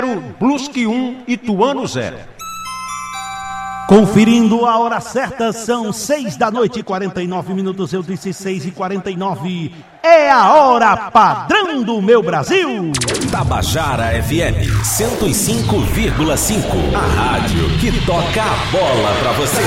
Brusque 1, Ituano 0. Conferindo a hora certa, são 6h49. Eu disse 6h49. É a hora padrão do meu Brasil. Tabajara FM 105,5. A rádio que toca a bola pra você.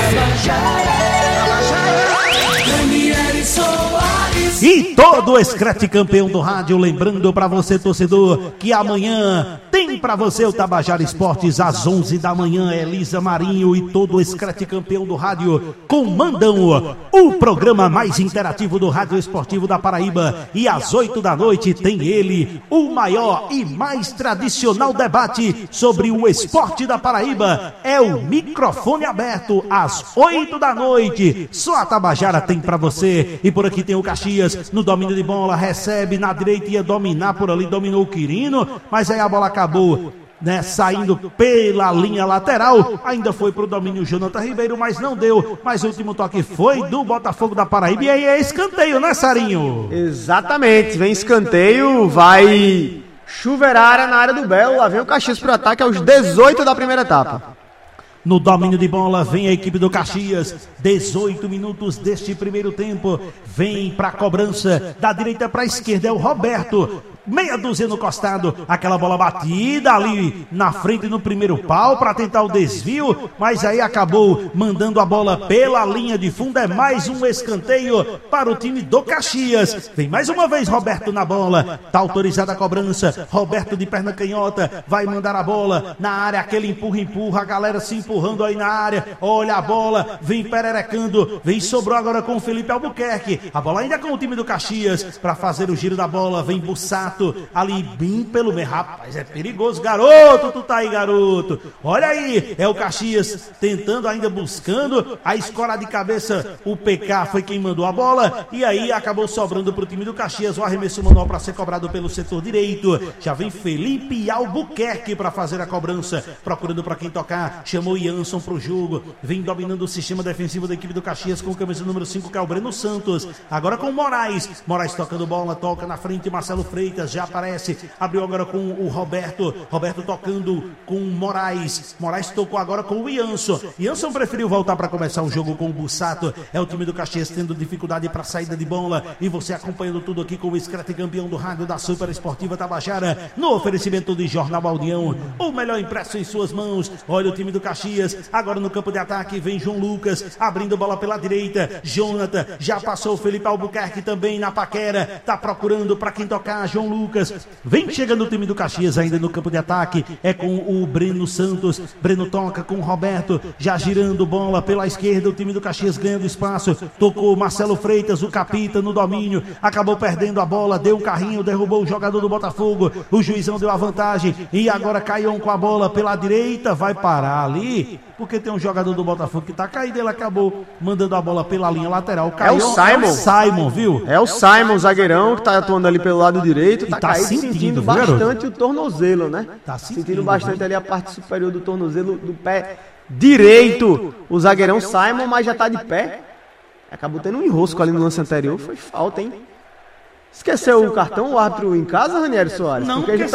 E todo o Screte campeão do rádio, lembrando pra você, torcedor, que amanhã tem pra você o Tabajara Esportes às 11 da manhã. Elisa Marinho e todo o Screte campeão do rádio comandam o programa mais interativo do rádio esportivo da Paraíba. E às 8 da noite tem ele, o maior e mais tradicional debate sobre o esporte da Paraíba. É o Microfone Aberto às 8 da noite. Só a Tabajara tem pra você. E por aqui tem o Caxias no domínio de bola, recebe na direita, ia dominar por ali, dominou o Quirino, mas aí a bola acabou, né, saindo pela linha lateral, ainda foi pro domínio Jonathan Ribeiro, mas não deu, mas o último toque foi do Botafogo da Paraíba, e aí é escanteio, né, Sarinho? Exatamente, vem escanteio, vai chuveirar na área do Belo, lá vem o Caxias pro ataque aos 18 da primeira etapa. No domínio de bola vem a equipe do Caxias, 18 minutos deste primeiro tempo, vem para a cobrança, da direita para a esquerda é o Roberto, meia dúzia no costado, aquela bola batida ali na frente no primeiro pau para tentar o desvio, mas aí acabou mandando a bola pela linha de fundo. É mais um escanteio para o time do Caxias. Vem mais uma vez Roberto na bola, tá autorizada a cobrança, Roberto de perna canhota vai mandar a bola na área, aquele empurra, a galera se empurrando aí na área, olha a bola, vem pererecando, vem, sobrou agora com o Felipe Albuquerque, a bola ainda com o time do Caxias para fazer o giro da bola, vem Bussato ali bem pelo meio. Rapaz, é perigoso, garoto, tu tá aí, garoto, olha aí, é o Caxias tentando ainda, buscando a escora de cabeça, o PK foi quem mandou a bola, e aí acabou sobrando pro time do Caxias, o arremesso manual para ser cobrado pelo setor direito, já vem Felipe Albuquerque para fazer a cobrança, procurando para quem tocar, chamou Jansson pro jogo, vem dominando o sistema defensivo da equipe do Caxias com o camisa número 5, que é o Breno Santos, agora com o Moraes tocando bola, toca na frente, Marcelo Freitas já aparece, abriu agora com o Roberto tocando com o Moraes tocou agora com o Jansson preferiu voltar para começar o jogo com o Bussato, é o time do Caxias tendo dificuldade para saída de bola, e você acompanhando tudo aqui com o Screte campeão do rádio da Super Esportiva Tabajara, no oferecimento de Jornal Aldeão, o melhor impresso em suas mãos. Olha o time do Caxias, agora no campo de ataque vem João Lucas, abrindo bola pela direita, Jonathan, já passou o Felipe Albuquerque também na paquera, tá procurando para quem tocar, João Lucas, vem chegando o time do Caxias ainda no campo de ataque, é com o Breno Santos, Breno toca com o Roberto, já girando bola pela esquerda, o time do Caxias ganhando espaço, tocou Marcelo Freitas, o capita no domínio, acabou perdendo a bola, deu um carrinho, derrubou o jogador do Botafogo, o juizão deu a vantagem, e agora Caion com a bola pela direita, vai parar ali, porque tem um jogador do Botafogo que tá caído, ele acabou mandando a bola pela linha lateral. Caion, é o Simon, viu? É o Simon, zagueirão, que tá atuando ali pelo lado direito, tá caído, sentindo bastante o tornozelo, né? Tá sentindo bastante ali a parte superior do tornozelo do pé direito, o zagueirão Simon, mas já tá de pé, acabou tendo um enrosco ali no lance anterior, foi falta, hein? Esqueceu o cartão, o árbitro em casa, Ranieri Soares? Não, porque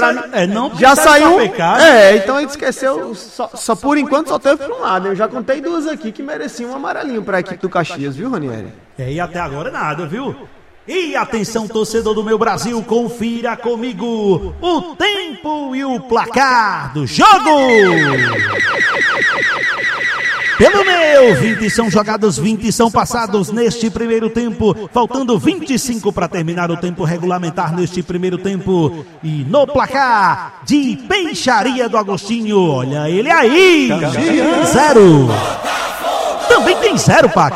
já saiu. Então ele esqueceu, só por enquanto só teve para um lado. Eu já contei duas aqui que mereciam um amarelinho para a equipe do Caxias, viu, Ranieri? E até agora nada, viu? E atenção, torcedor do meu Brasil, confira comigo o tempo e o placar do jogo. Pelo meu, 20 são jogados, 20 são passados neste primeiro tempo, faltando 25 para terminar o tempo regulamentar neste primeiro tempo. E no placar de Peixaria do Agostinho, olha ele aí, 0. Também tem 0, Pac.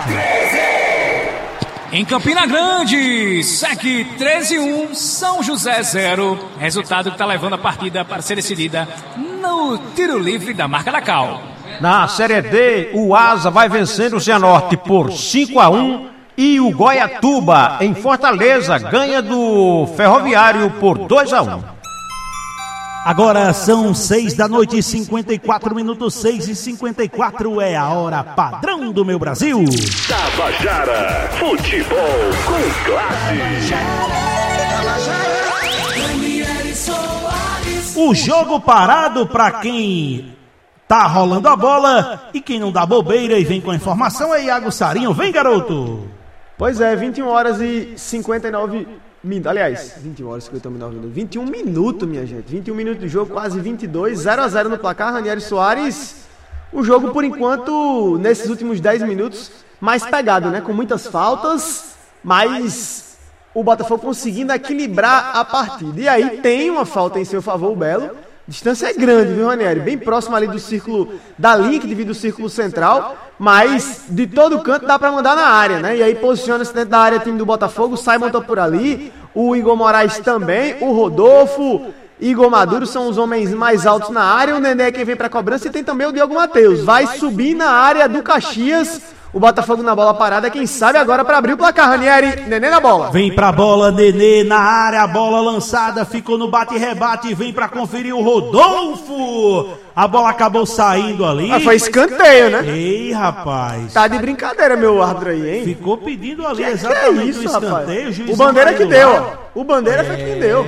Em Campina Grande, SEC 13-1, São José 0. Resultado que está levando a partida para ser decidida no tiro livre da marca da Cal. Na Série D, o Asa vai vencendo o Cianorte por 5-1 e o Goiatuba, em Fortaleza, ganha do Ferroviário por 2-1. Agora são 6h54, 6h54 é a hora padrão do meu Brasil. Tabajara, futebol com classe. O o jogo parado para quem tá rolando a bola e quem não dá bobeira e vem com a informação é Iago Sarinho. Vem, garoto! Pois é, 21 horas e 59 minutos. Aliás, 21 horas e 59 minutos. 21 minutos, minha gente. 21 minutos de jogo, quase 22. 0-0 no placar. Ranieri Soares. O jogo, por enquanto, nesses últimos 10 minutos, mais pegado, né? Com muitas faltas, mas o Botafogo conseguindo equilibrar a partida. E aí tem uma falta em seu favor, o Belo. Distância é grande, viu, Ranieri? Bem próximo ali do círculo, da linha que divide o círculo central, mas de todo canto dá pra mandar na área, né? E aí posiciona-se dentro da área o time do Botafogo, o Simon tá por ali, o Igor Moraes também, o Rodolfo, Igor Maduro são os homens mais altos na área, o Nenê é quem vem pra cobrança e tem também o Diogo Matheus. Vai subir na área do Caxias, o Botafogo na bola parada, quem sabe agora para abrir o placar, Ranieri. Nenê na bola. Vem pra bola, Nenê na área, a bola lançada, ficou no bate-rebate, vem pra conferir o Rodolfo. A bola acabou saindo ali. Ah, foi escanteio, né? Ei, rapaz. Tá de brincadeira, meu árbitro aí, hein? Ficou pedindo ali exatamente o escanteio. O Bandeira que deu, ó. O Bandeira foi quem deu.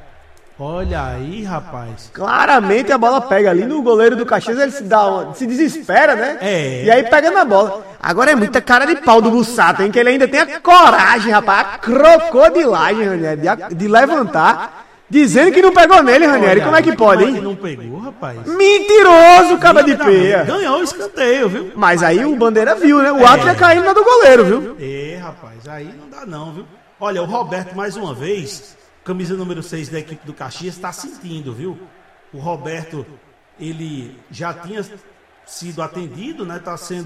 Olha aí, rapaz. Claramente a bola pega ali no goleiro do Caxias, ele se desespera, né? E aí pega na bola. Agora é muita cara de pau do Bussato, hein? Que ele ainda tem a coragem, rapaz, a crocodilagem, Ranieri, de levantar, dizendo que não pegou nele, Ranieri. Como é que pode, hein? Não pegou, rapaz. Mentiroso, caba de peia. Ganhou o escanteio, viu? Mas aí o Bandeira viu, né? O árbitro ia caindo na do goleiro, viu? Rapaz, aí não dá não, viu? Olha, o Roberto, mais uma vez, camisa número 6 da equipe do Caxias, está sentindo, viu? O Roberto, ele já tinha sido atendido, né?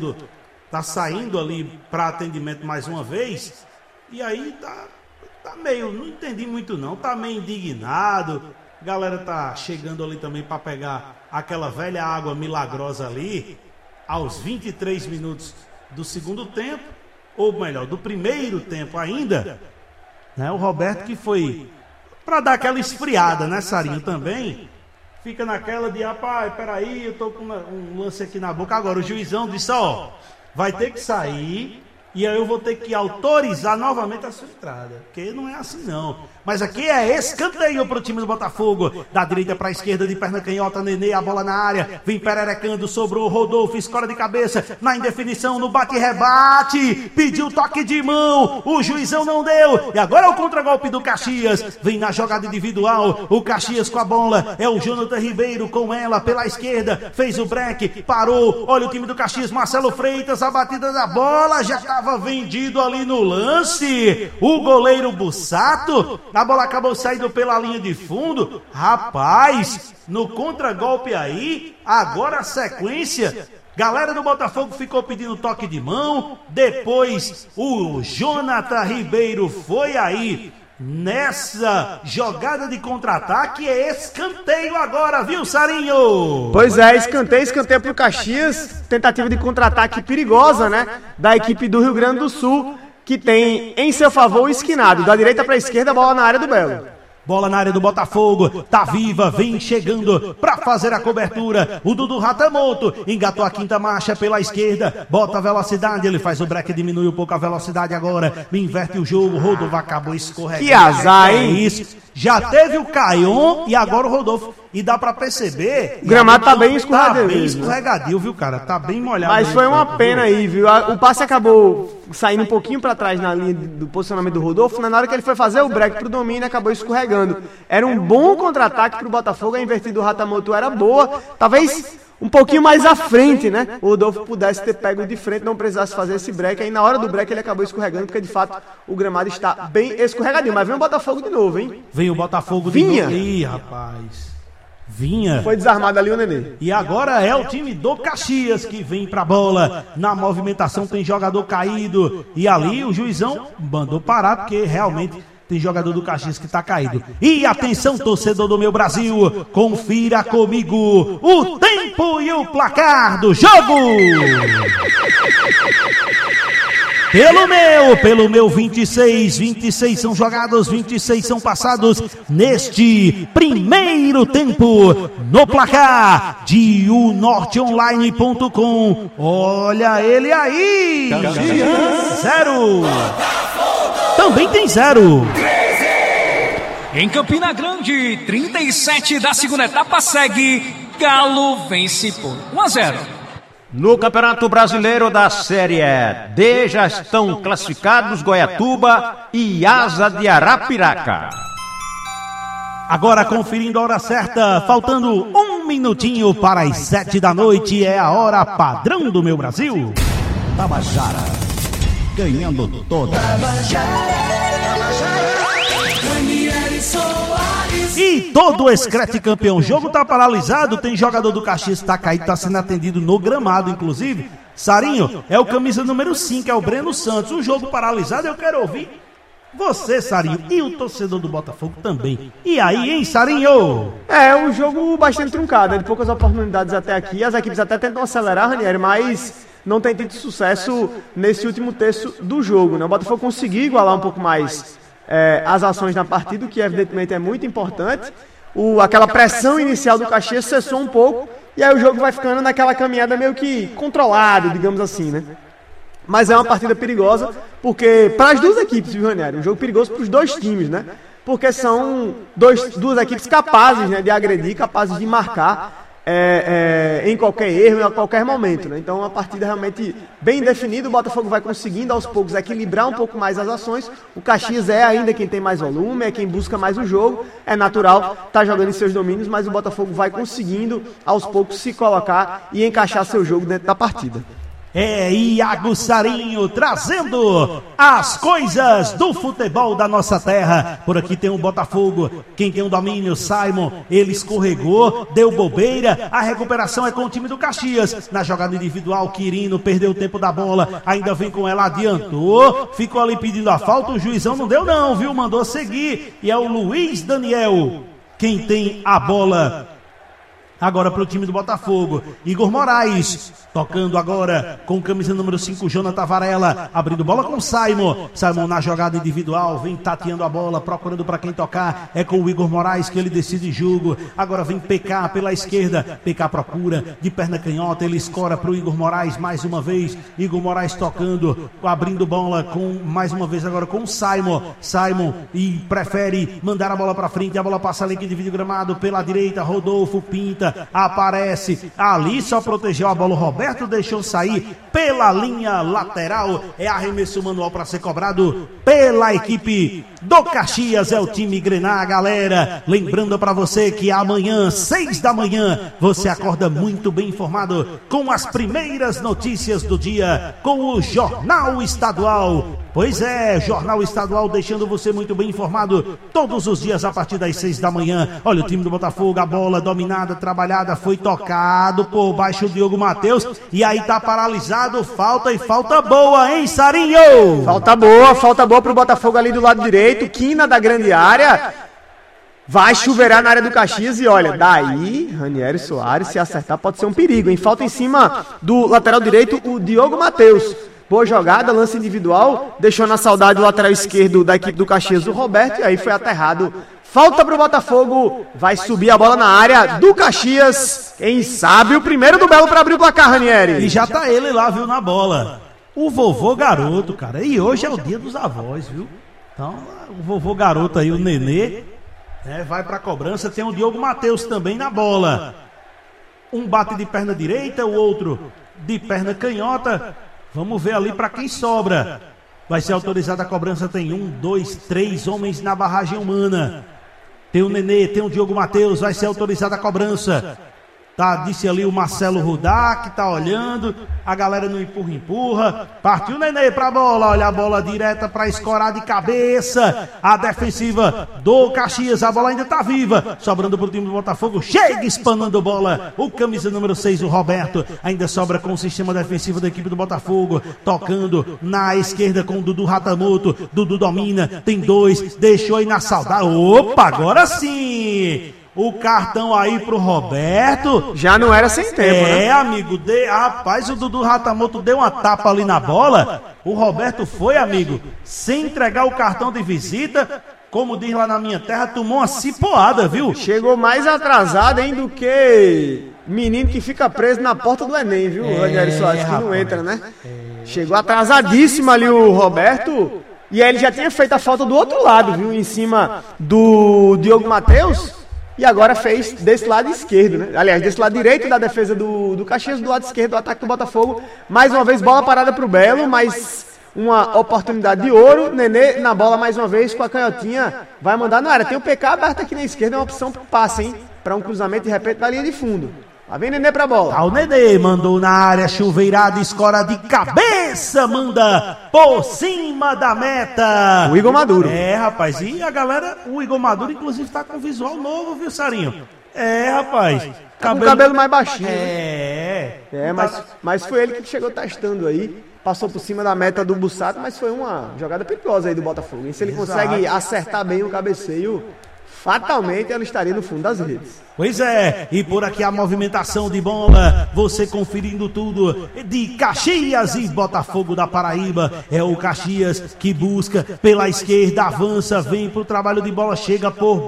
Tá saindo ali para atendimento mais uma vez. E aí tá meio, não entendi muito não, tá meio indignado. A galera tá chegando ali também para pegar aquela velha água milagrosa ali, aos 23 minutos do segundo tempo, ou melhor, do primeiro tempo ainda, né? O Roberto que foi para dar aquela esfriada, né, Sarinho, também, fica naquela de, rapaz, peraí, eu tô com um lance aqui na boca. Agora o juizão disse, ó, vai ter que sair e aí eu vou ter que autorizar novamente a sua entrada, porque não é assim não. Mas aqui é escanteio pro time do Botafogo, da direita pra esquerda, de perna canhota, Nenê, a bola na área, vem pererecando, sobrou Rodolfo, escora de cabeça, na indefinição, no bate-rebate, pediu toque de mão, o juizão não deu, e agora é o contragolpe do Caxias, vem na jogada individual, o Caxias com a bola, é o Jonathan Ribeiro com ela pela esquerda, fez o break, parou, olha o time do Caxias, Marcelo Freitas, a batida da bola, já estava vendido ali no lance, o goleiro Bussato, a bola acabou saindo pela linha de fundo. Rapaz, no contragolpe aí, agora a sequência. Galera do Botafogo ficou pedindo toque de mão. Depois o Jonathan Ribeiro foi aí nessa jogada de contra-ataque. É escanteio agora, viu, Sarinho? Pois é, escanteio pro Caxias. Tentativa de contra-ataque perigosa, né? Da equipe do Rio Grande do Sul, que tem em seu favor o esquinado, da direita para a esquerda, bola na área do Belo. Bola na área do Botafogo, tá viva, vem chegando pra fazer a cobertura, o Dudu Ratamoto, engatou a quinta marcha pela esquerda, bota a velocidade, ele faz o break, diminui um pouco a velocidade agora, inverte o jogo, Rodolfo acabou escorregando. Que azar, hein? Isso, já teve o Caion e agora o Rodolfo, e dá pra perceber... O gramado tá bem escorregadio. Tá bem escorregadio, viu, cara? Tá bem molhado. Mas foi uma pena aí, viu? O passe acabou saindo um pouquinho pra trás na linha do posicionamento do Rodolfo, na hora que ele foi fazer o break pro domínio, acabou escorregando. Era um bom contra-ataque pro Botafogo, a invertida do Ratamoto era boa, talvez um pouquinho mais à frente, né? O Rodolfo pudesse ter pego de frente, não precisasse fazer esse break, aí na hora do break ele acabou escorregando, porque de fato o gramado está bem escorregadinho. Mas vem o Botafogo de novo, hein? Vem o Botafogo de novo. Ih, rapaz. Vinha. Foi desarmado ali o Nenê. E agora é o time do Caxias que vem pra bola. Na movimentação tem jogador caído. E ali o juizão mandou parar, porque realmente tem jogador do Caxias que tá caído. E atenção, torcedor do meu Brasil, confira comigo o tempo e o placar do jogo. Pelo meu 26 são jogados, 26 são passados neste primeiro tempo no placar de unorteonline.com. Olha ele aí! 0. Também tem 0. Em Campina Grande, 37 da segunda etapa segue, Galo vence por 1-0. No Campeonato Brasileiro da Série D já estão classificados Goiatuba e Asa de Arapiraca. Agora conferindo a hora certa, faltando 1 minutinho para as 7 da noite, é a hora padrão do meu Brasil. Tabajara, ganhando toda. E todo o Screte campeão, o jogo tá paralisado, tem jogador do Caxias que tá caído, tá sendo atendido no gramado, inclusive. Sarinho, é o camisa número 5, é o Breno Santos. O jogo paralisado, eu quero ouvir você, Sarinho, e o torcedor do Botafogo também. E aí, hein, Sarinho? É um jogo bastante truncado, de poucas oportunidades até aqui. As equipes até tentam acelerar, Ranieri, mas não tem tido sucesso nesse último terço do jogo, né? O Botafogo conseguiu igualar um pouco mais as ações na partida, o que evidentemente é muito importante. Aquela pressão inicial do Caxias cessou um pouco, e aí o jogo vai ficando naquela caminhada meio que controlado, digamos assim, né? Mas é uma partida perigosa, porque para as duas equipes, viu, Ranieri? Um jogo perigoso para os dois times, né? Porque são duas equipes capazes, né, de agredir, capazes de marcar em qualquer erro, em qualquer momento, né? Então, uma partida realmente bem definida. O Botafogo vai conseguindo aos poucos equilibrar um pouco mais as ações. O Caxias é ainda quem tem mais volume, é quem busca mais o jogo. É natural, tá jogando em seus domínios, mas o Botafogo vai conseguindo aos poucos se colocar e encaixar seu jogo dentro da partida. É Iago Sarinho trazendo as coisas do futebol da nossa terra. Por aqui tem o Botafogo, quem tem o domínio, Simon, ele escorregou, deu bobeira, a recuperação é com o time do Caxias. Na jogada individual, Quirino perdeu o tempo da bola, ainda vem com ela, adiantou, ficou ali pedindo a falta, o juizão não deu não, viu, mandou seguir, e é o Luiz Daniel quem tem a bola. Agora para o time do Botafogo, Igor Moraes, tocando agora com camisa número 5, Jonathan Varela, abrindo bola com Simon. Simon na jogada individual, vem tateando a bola, procurando para quem tocar. É com o Igor Moraes que ele decide jogo. Agora vem PK pela esquerda, PK procura, de perna canhota, ele escora para o Igor Moraes mais uma vez. Igor Moraes tocando, abrindo bola com mais uma vez agora com Simon. Simon e prefere mandar a bola para frente, a bola passa ali que divide o gramado pela direita, Rodolfo pinta. Aparece ali, só protegeu a bola, o Roberto deixou sair pela linha lateral, é arremesso manual para ser cobrado pela equipe do Caxias, é o time Grená, galera, lembrando para você que amanhã, 6 da manhã, você acorda muito bem informado com as primeiras notícias do dia, com o Jornal Estadual. Pois é, Jornal Estadual deixando você muito bem informado todos os dias a partir das 6 da manhã. Olha o time do Botafogo, a bola dominada, trabalhada, foi tocado por baixo o Diogo Matheus e aí tá paralisado, falta e falta boa, hein, Sarinho? Falta boa pro Botafogo ali do lado direito, quina da grande área, vai chuveirar na área do Caxias e olha, daí, Ranieri Soares, se acertar pode ser um perigo, hein? Falta em cima do lateral direito, o Diogo Matheus. Boa jogada, lance individual, deixou na saudade o lateral esquerdo da equipe do Caxias, o Roberto, e aí foi aterrado. Falta pro Botafogo, vai subir a bola na área do Caxias. Quem sabe o primeiro do Belo para abrir o placar, Ranieri. E já tá ele lá, viu, na bola. O vovô garoto, cara. E hoje é o dia dos avós, viu? Então, o vovô garoto aí, o Nenê, vai pra cobrança. Tem o Diogo Matheus também na bola. Um bate de perna direita, o outro de perna canhota. Vamos ver ali para quem sobra. Vai ser autorizada a cobrança. Tem 1, 2, 3 homens na barragem humana. Tem o Nenê, tem o Diogo Matheus. Vai ser autorizada a cobrança. Tá, disse ali o Marcelo Rudá, que tá olhando. A galera não empurra. Partiu o Nenê pra bola. Olha a bola direta pra escorar de cabeça. A defensiva do Caxias. A bola ainda tá viva. Sobrando pro time do Botafogo. Chega espanando bola. O camisa número 6, o Roberto. Ainda sobra com o sistema defensivo da equipe do Botafogo. Tocando na esquerda com o Dudu Ratamoto. Dudu domina. Tem 2. Deixou aí na saudade. Opa, agora sim! O cartão aí pro Roberto. Já não era sem tempo, né? Amigo. Rapaz, o Dudu Ratamoto deu uma tapa ali na bola. O Roberto foi, amigo, sem entregar o cartão de visita. Como diz lá na minha terra, tomou uma cipoada, viu? Chegou mais atrasado, hein, do que menino que fica preso na porta do Enem, viu? Ranieri Soares, que não entra, né? Chegou atrasadíssimo ali o Roberto. E aí ele já tinha feito a falta do outro lado, viu? Em cima do Diogo Matheus. E agora fez desse lado esquerdo, né? Aliás, desse lado direito da defesa do Caxias, do lado esquerdo do ataque do Botafogo. Mais uma vez, bola parada pro Belo, mas uma oportunidade de ouro. Nenê na bola mais uma vez com a canhotinha. Vai mandar na área. Tem o PK aberto aqui na esquerda, é uma opção pro passe, hein? Para um cruzamento de repente na linha de fundo. Lá vem Nenê pra bola. O Nenê mandou na área, chuveirada, escora de cabeça, manda por cima da meta. O Igor Maduro. Rapaz, e a galera, o Igor Maduro inclusive tá com visual novo, viu, Sarinho? Rapaz. Tá com o cabelo mais baixinho. Mas foi ele que chegou testando aí. Passou por cima da meta do Bussato, mas foi uma jogada perigosa aí do Botafogo. E se ele consegue acertar bem o cabeceio, fatalmente ela estaria no fundo das redes. Pois é, e por aqui a movimentação de bola, você conferindo tudo de Caxias e Botafogo da Paraíba. É o Caxias que busca pela esquerda, avança, vem pro trabalho de bola, chega por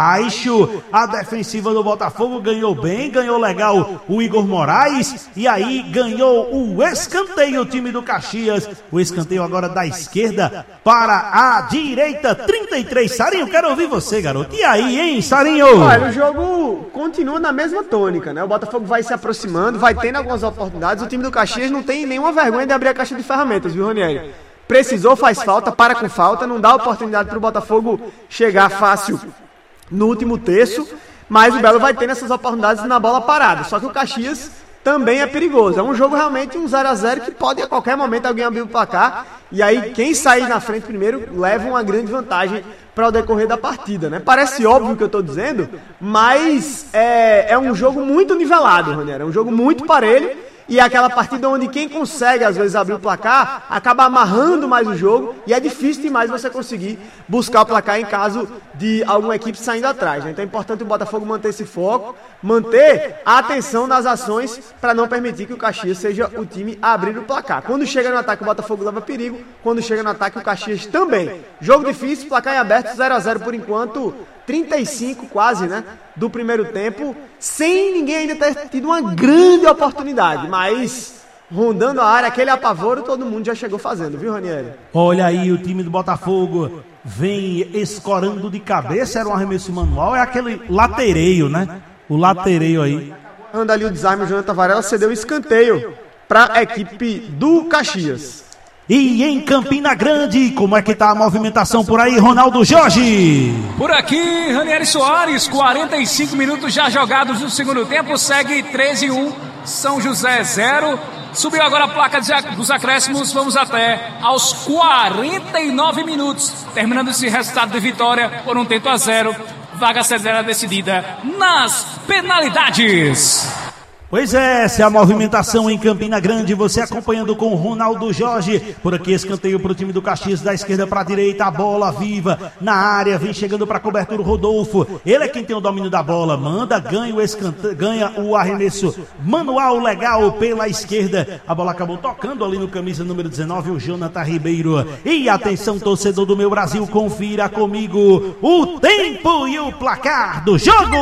baixo. A defensiva do Botafogo ganhou bem, ganhou legal o Igor Moraes. E aí ganhou o escanteio, o time do Caxias. O escanteio agora da esquerda para a direita, 33. Sarinho, quero ouvir você, garoto. E aí, hein, Sarinho? Olha, o jogo continua na mesma tônica, né? O Botafogo vai se aproximando, vai tendo algumas oportunidades. O time do Caxias não tem nenhuma vergonha de abrir a caixa de ferramentas, viu, Ranieri? Precisou, faz falta, para com falta, não dá oportunidade para o Botafogo chegar fácil no último terço, mas o Belo vai tendo essas oportunidades na bola parada. Só que o Caxias também é perigoso. É um jogo realmente um 0-0 que pode a qualquer momento alguém abrir o placar. E aí quem sair na frente primeiro leva uma grande vantagem para o decorrer da partida, né? Parece óbvio o que eu estou dizendo, mas é um jogo muito nivelado, Ranieri. É um jogo muito parelho. E é aquela partida onde quem consegue, às vezes, abrir o placar, acaba amarrando mais o jogo. E é difícil demais você conseguir buscar o placar em caso de alguma equipe saindo atrás, né? Então é importante o Botafogo manter esse foco, manter a atenção nas ações para não permitir que o Caxias seja o time a abrir o placar. Quando chega no ataque, o Botafogo leva perigo. Quando chega no ataque, o Caxias também. Jogo difícil, placar em aberto, 0-0 por enquanto. 35 quase, né, do primeiro tempo, sem ninguém ainda ter tido uma grande oportunidade, mas rondando a área, aquele apavoro, todo mundo já chegou fazendo, viu, Ranieri? Olha aí, o time do Botafogo vem escorando de cabeça, era um arremesso manual, é aquele latereio, né, o latereio aí. Anda ali o desarme, o Jonathan Varela cedeu o escanteio para a equipe do Caxias. E em Campina Grande, como é que tá a movimentação por aí, Ronaldo Jorge? Por aqui, Ranieri Soares, 45 minutos já jogados no segundo tempo, segue 13-1, São José 0. Subiu agora a placa dos acréscimos, vamos até aos 49 minutos, terminando esse resultado de vitória por 1-0, vaga será decidida nas penalidades. Pois é, essa é a movimentação em Campina Grande, você acompanhando com o Ronaldo Jorge. Por aqui escanteio para o time do Caxias, da esquerda para a direita, a bola viva na área, vem chegando para a cobertura o Rodolfo. Ele é quem tem o domínio da bola, manda, ganha o arremesso manual legal pela esquerda. A bola acabou tocando ali no camisa número 19, o Jonathan Ribeiro. E atenção, torcedor do meu Brasil, confira comigo o tempo e o placar do jogo.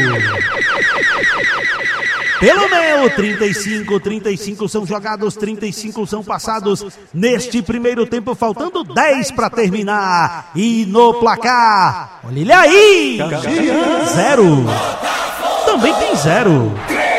Pelo meu, 35 são jogados, 35 são passados neste primeiro tempo, faltando 10 para terminar. E no placar, olha ele aí, 0. Também tem 0.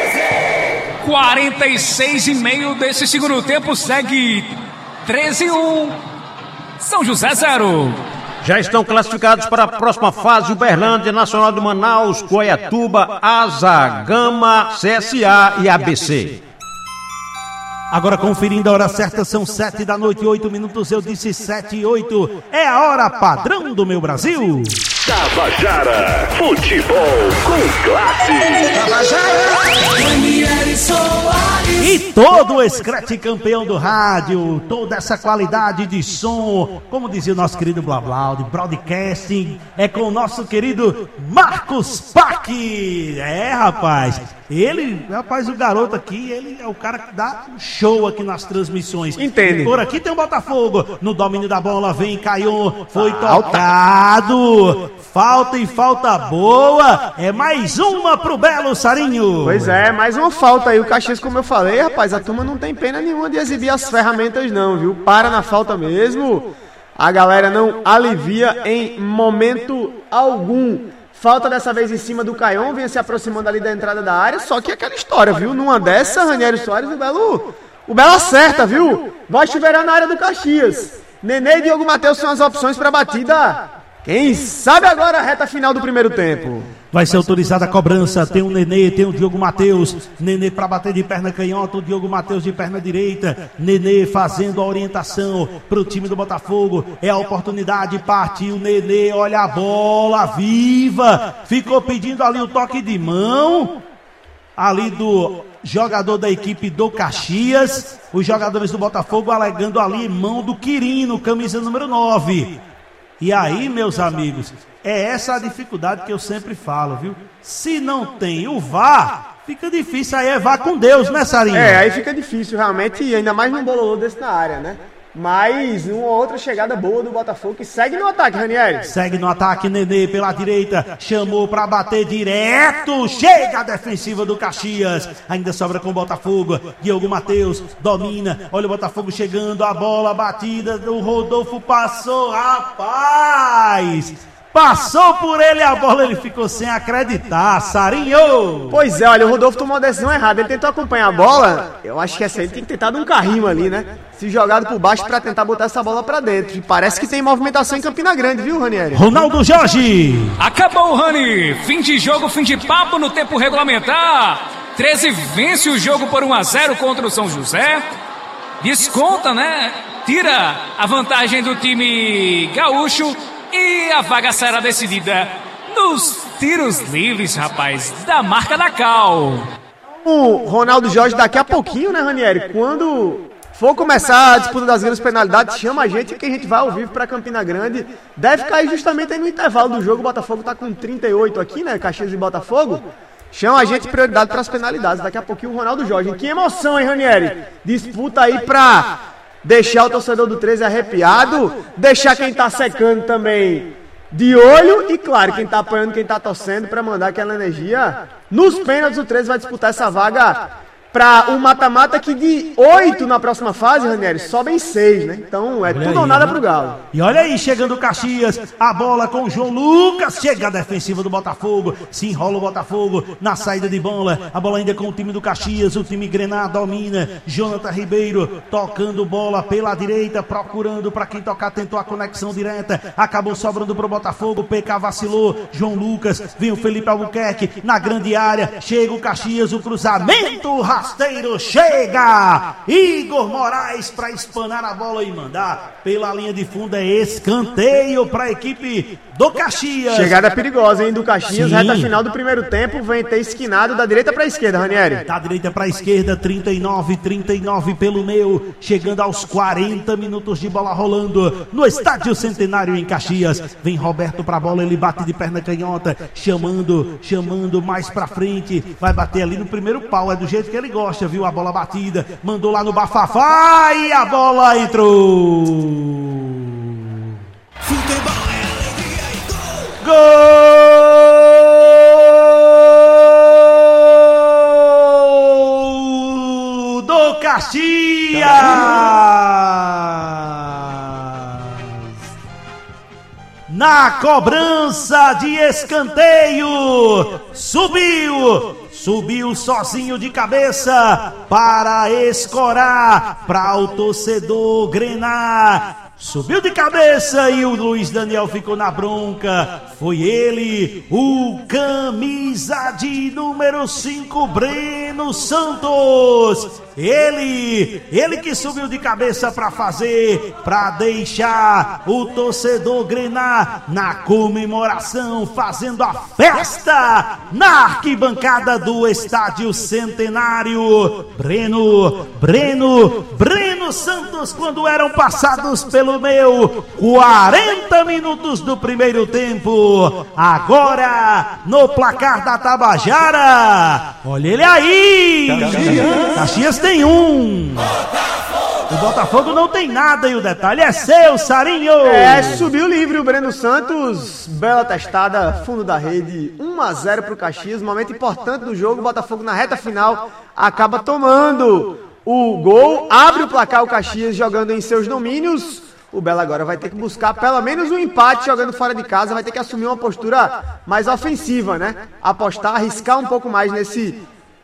46,5 desse segundo tempo, segue 13-1, São José 0. Já estão classificados para a próxima fase: Uberlândia, Nacional de Manaus, Goiatuba, Asa, Gama, CSA e ABC. Agora conferindo a hora certa, são 7 da noite, 8 minutos, eu disse 7 e 8. É a hora padrão do meu Brasil. Tabajara, futebol com classe. Tabajara, Ranieri Soares. E todo o escrete campeão do rádio, toda essa qualidade de som, como dizia o nosso querido Blá Blá, de broadcasting, é com o nosso querido Marcos Pac. Rapaz, o garoto aqui, ele é o cara que dá um show aqui nas transmissões. Entende? Por aqui tem o Botafogo, no domínio da bola, vem Caion, foi tocado. Falta e falta boa, é mais uma pro Belo, Sarinho. Pois é, mais uma falta aí, o Caxias, como eu falei, rapaz, a turma não tem pena nenhuma de exibir as ferramentas não, viu? Para na falta mesmo. A galera não alivia em momento algum. Falta dessa vez em cima do Caion, vinha se aproximando ali da entrada da área, só que aquela história, viu? Numa dessa, Ranieri Soares, o Belo acerta, viu? Vai chuveirar na área do Caxias. Nenê e Diogo Matheus são as opções para batida. Quem sabe agora a reta final do primeiro tempo. Vai ser autorizada a cobrança, tem o Nenê, tem o Diogo Matheus. Nenê para bater de perna canhota, o Diogo Matheus de perna direita. Nenê fazendo a orientação para o time do Botafogo. É a oportunidade, partiu Nenê, olha a bola viva. Ficou pedindo ali o toque de mão. Ali do jogador da equipe do Caxias. Os jogadores do Botafogo alegando ali mão do Quirino, camisa número 9. E aí, meus amigos, é essa a dificuldade que eu sempre falo, viu? Se não tem o VAR, fica difícil, aí é VAR com Deus, né, Sarinho? Aí fica difícil realmente, e ainda mais num bololô desse na área, né? Mas uma outra chegada boa do Botafogo que segue no ataque, Ranieri. Segue no ataque, Nenê pela direita, chamou pra bater direto, chega a defensiva do Caxias, ainda sobra com o Botafogo, Diogo Matheus domina, olha o Botafogo chegando, a bola batida, o Rodolfo passou, rapaz! Passou por ele a bola, ele ficou sem acreditar, Sarinho! Pois é, olha, o Rodolfo tomou uma decisão errada, ele tentou acompanhar a bola, eu acho que essa aí ele tem que ter dado um carrinho ali, né? Se jogado por baixo pra tentar botar essa bola pra dentro. E parece que tem movimentação em Campina Grande, viu, Ranieri? Ronaldo Jorge! Acabou, Rani! Fim de jogo, fim de papo no tempo regulamentar. 13 vence o jogo por 1-0 contra o São José. Desconta, né? Tira a vantagem do time gaúcho. E a vaga será decidida nos tiros livres, rapaz, da marca da Cal. O Ronaldo Jorge daqui a pouquinho, né, Ranieri? Quando for começar a disputa das grandes penalidades, chama a gente que a gente vai ao vivo para Campina Grande. Deve cair justamente aí no intervalo do jogo. O Botafogo tá com 38 aqui, né? Caxias e Botafogo. Chama a gente prioridade para as penalidades. Daqui a pouquinho o Ronaldo Jorge. Que emoção, hein, Ranieri? Disputa aí pra deixar o torcedor do 13 arrepiado, deixar quem tá secando também de olho e, claro, quem tá apoiando, quem tá torcendo para mandar aquela energia. Nos pênaltis, o 13 vai disputar essa vaga para um mata-mata que de 8 na próxima fase, Ranieri, sobem 6, né? Então é tudo ou nada pro Galo. E olha aí, chegando o Caxias, a bola com o João Lucas, chega a defensiva do Botafogo, se enrola o Botafogo na saída de bola, a bola ainda com o time do Caxias, o time Grená domina, Jonathan Ribeiro tocando bola pela direita, procurando para quem tocar, tentou a conexão direta, acabou sobrando pro Botafogo, PK vacilou, João Lucas, vem o Felipe Albuquerque na grande área, chega o Caxias, o cruzamento, rasteiro, chega Igor Moraes para espanar a bola e mandar pela linha de fundo, é escanteio para a equipe do Caxias. Chegada perigosa, hein, do Caxias. Sim. Reta final do primeiro tempo, vem ter esquinado da direita para a esquerda, Ranieri. Da direita para a esquerda, 39 pelo meio, chegando aos 40 minutos de bola rolando no Estádio Centenário em Caxias. Vem Roberto para a bola, ele bate de perna canhota, chamando mais para frente, vai bater ali no primeiro pau, é do jeito que ele gosta, viu? A bola batida, mandou lá no bafafá e a bola entrou. Futebol é alegria e gol do Caxias. Na cobrança de escanteio, subiu sozinho de cabeça para escorar para o torcedor Grená. Subiu de cabeça e o Luiz Daniel ficou na bronca. Foi ele, o camisa de número 5, Breno Santos. Ele que subiu de cabeça para deixar o torcedor Grená na comemoração, fazendo a festa na arquibancada do Estádio Centenário. Breno Santos, quando eram passados pelo meio 40 minutos do primeiro tempo, agora no placar da Tabajara, olha ele aí, Caxias tem um, o Botafogo não tem nada e o detalhe é seu, Sarinho. Subiu livre o Breno Santos, bela testada, fundo da rede, 1-0 pro Caxias, momento importante do jogo, o Botafogo na reta final acaba tomando o gol, abre o placar o Caxias jogando em seus domínios. O Belo agora vai ter que buscar pelo menos um empate jogando fora de casa, vai ter que assumir uma postura mais ofensiva, né? Apostar, arriscar um pouco mais nesse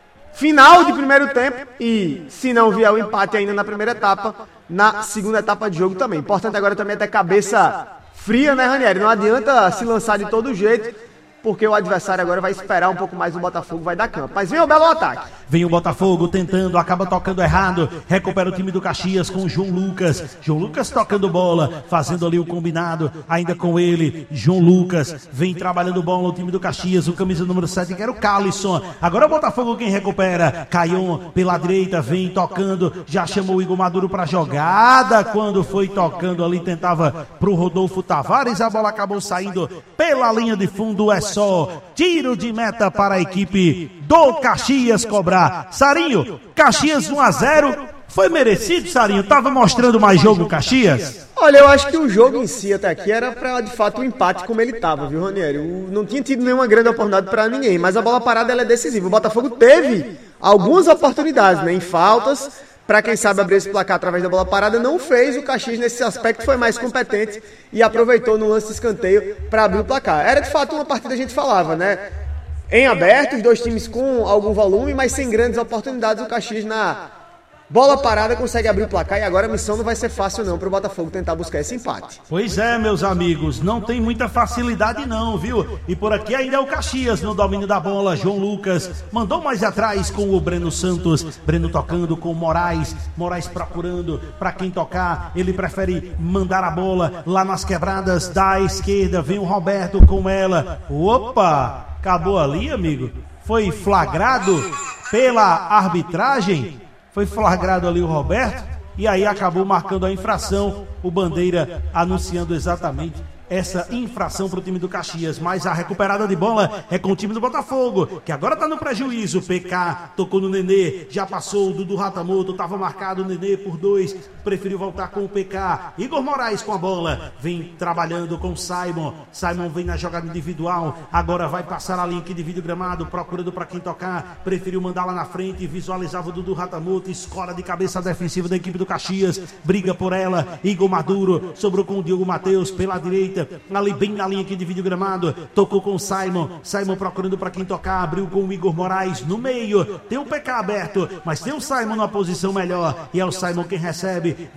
final de primeiro tempo e, se não vier o empate ainda na primeira etapa, na segunda etapa de jogo também. Importante agora também é ter cabeça fria, né, Ranieri? Não adianta se lançar de todo jeito, porque o adversário agora vai esperar um pouco mais, o Botafogo vai dar campo. Mas vem o belo ataque. Vem o Botafogo tentando, acaba tocando errado, recupera o time do Caxias com o João Lucas. João Lucas tocando bola, fazendo ali o combinado, ainda com ele, João Lucas, vem trabalhando bola o time do Caxias, o camisa número 7, que era o Calisson. Agora o Botafogo quem recupera, Caion pela direita, vem tocando, já chamou o Igor Maduro para jogada, quando foi tocando ali, tentava pro Rodolfo Tavares, a bola acabou saindo pela linha de fundo, é só tiro de meta para a equipe do Caxias cobrar. Sarinho, Caxias 1-0, foi merecido, Sarinho? Tava mostrando mais jogo Caxias? Olha, eu acho que o jogo em si até aqui era para de fato um empate como ele tava, viu, Ranieri? Não tinha tido nenhuma grande oportunidade para ninguém, mas a bola parada ela é decisiva. O Botafogo teve algumas oportunidades, né, em faltas, para quem sabe abrir esse placar através da bola parada, não fez. O Caxias nesse aspecto foi mais competente e aproveitou no lance de escanteio para abrir o placar. Era de fato uma partida, a gente falava, né? Em aberto, os dois times com algum volume, mas sem grandes oportunidades. O Caxias na bola parada consegue abrir o placar e agora a missão não vai ser fácil não para o Botafogo tentar buscar esse empate. Pois é, meus amigos, não tem muita facilidade não, viu? E por aqui ainda é o Caxias no domínio da bola. João Lucas mandou mais atrás com o Breno Santos, Breno tocando com o Moraes procurando para quem tocar, ele prefere mandar a bola lá nas quebradas da esquerda, vem o Roberto com ela, opa! Acabou ali, amigo. Foi flagrado pela arbitragem. Foi flagrado ali o Roberto. E aí acabou marcando a infração. O Bandeira anunciando exatamente essa infração para o time do Caxias, mas a recuperada de bola é com o time do Botafogo, que agora está no prejuízo. PK tocou no Nenê, já passou o Dudu Ratamoto, estava marcado o Nenê por 2, preferiu voltar com o PK. Igor Moraes com a bola, vem trabalhando com o Simon vem na jogada individual, agora vai passar a linha aqui de vídeo gramado, procurando para quem tocar, preferiu mandar lá na frente, visualizava o Dudu Ratamoto, escola de cabeça defensiva da equipe do Caxias, briga por ela, Igor Maduro, sobrou com o Diogo Matheus pela direita, ali bem na linha aqui de vídeo gramado, tocou com o Simon procurando para quem tocar, abriu com o Igor Moraes no meio, tem o PK aberto, mas tem o Simon numa posição melhor, e é o Simon quem recebe,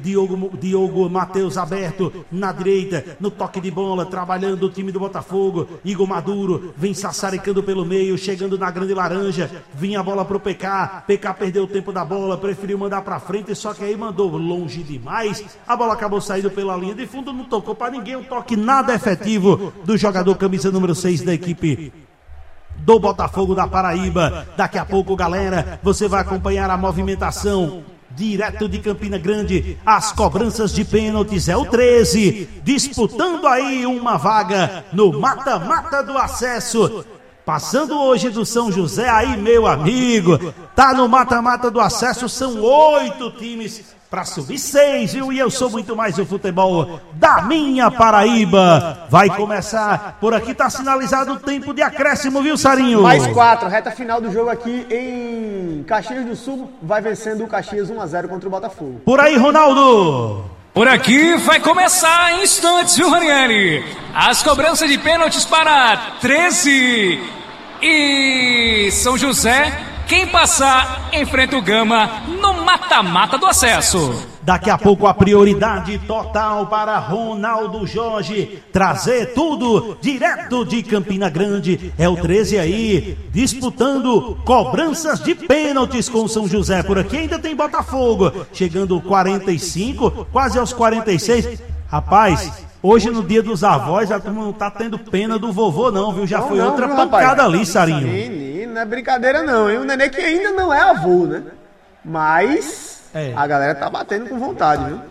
Diogo Matheus aberto na direita, no toque de bola, trabalhando o time do Botafogo, Igor Maduro vem sassaricando pelo meio, chegando na grande laranja, vinha a bola pro PK perdeu o tempo da bola, preferiu mandar pra frente, só que aí mandou longe demais, a bola acabou saindo pela linha de fundo, não tocou pra ninguém, um toque nada efetivo do jogador camisa número 6 da equipe do Botafogo da Paraíba. Daqui a pouco, galera, você vai acompanhar a movimentação direto de Campina Grande, as cobranças de pênaltis, é o 13, disputando aí uma vaga no mata-mata do acesso. Passando hoje do São José aí, meu amigo, tá no mata-mata do acesso, são 8 times para subir 6, viu? E eu sou muito mais o futebol da minha Paraíba. Vai começar, por aqui tá sinalizado o tempo de acréscimo, viu, Sarinho? Mais 4, reta final do jogo aqui em Caxias do Sul, vai vencendo o Caxias 1-0 contra o Botafogo. Por aí, Ronaldo. Por aqui vai começar em instantes, viu, Ranieri? As cobranças de pênaltis para 13 e São José. Quem passar enfrenta o Gama no mata-mata do acesso. Daqui a pouco a prioridade total para Ronaldo Jorge trazer tudo direto de Campina Grande. É o 13 aí, disputando cobranças de pênaltis com São José. Por aqui ainda tem Botafogo, chegando 45, quase aos 46. Rapaz, hoje no dia dos avós a turma não tá tendo pena do vovô não, viu? Já foi outra pancada ali, Sarinho. Menino, não é brincadeira não, hein? O Nenê que ainda não é avô, né? Mas a galera tá batendo com vontade, viu?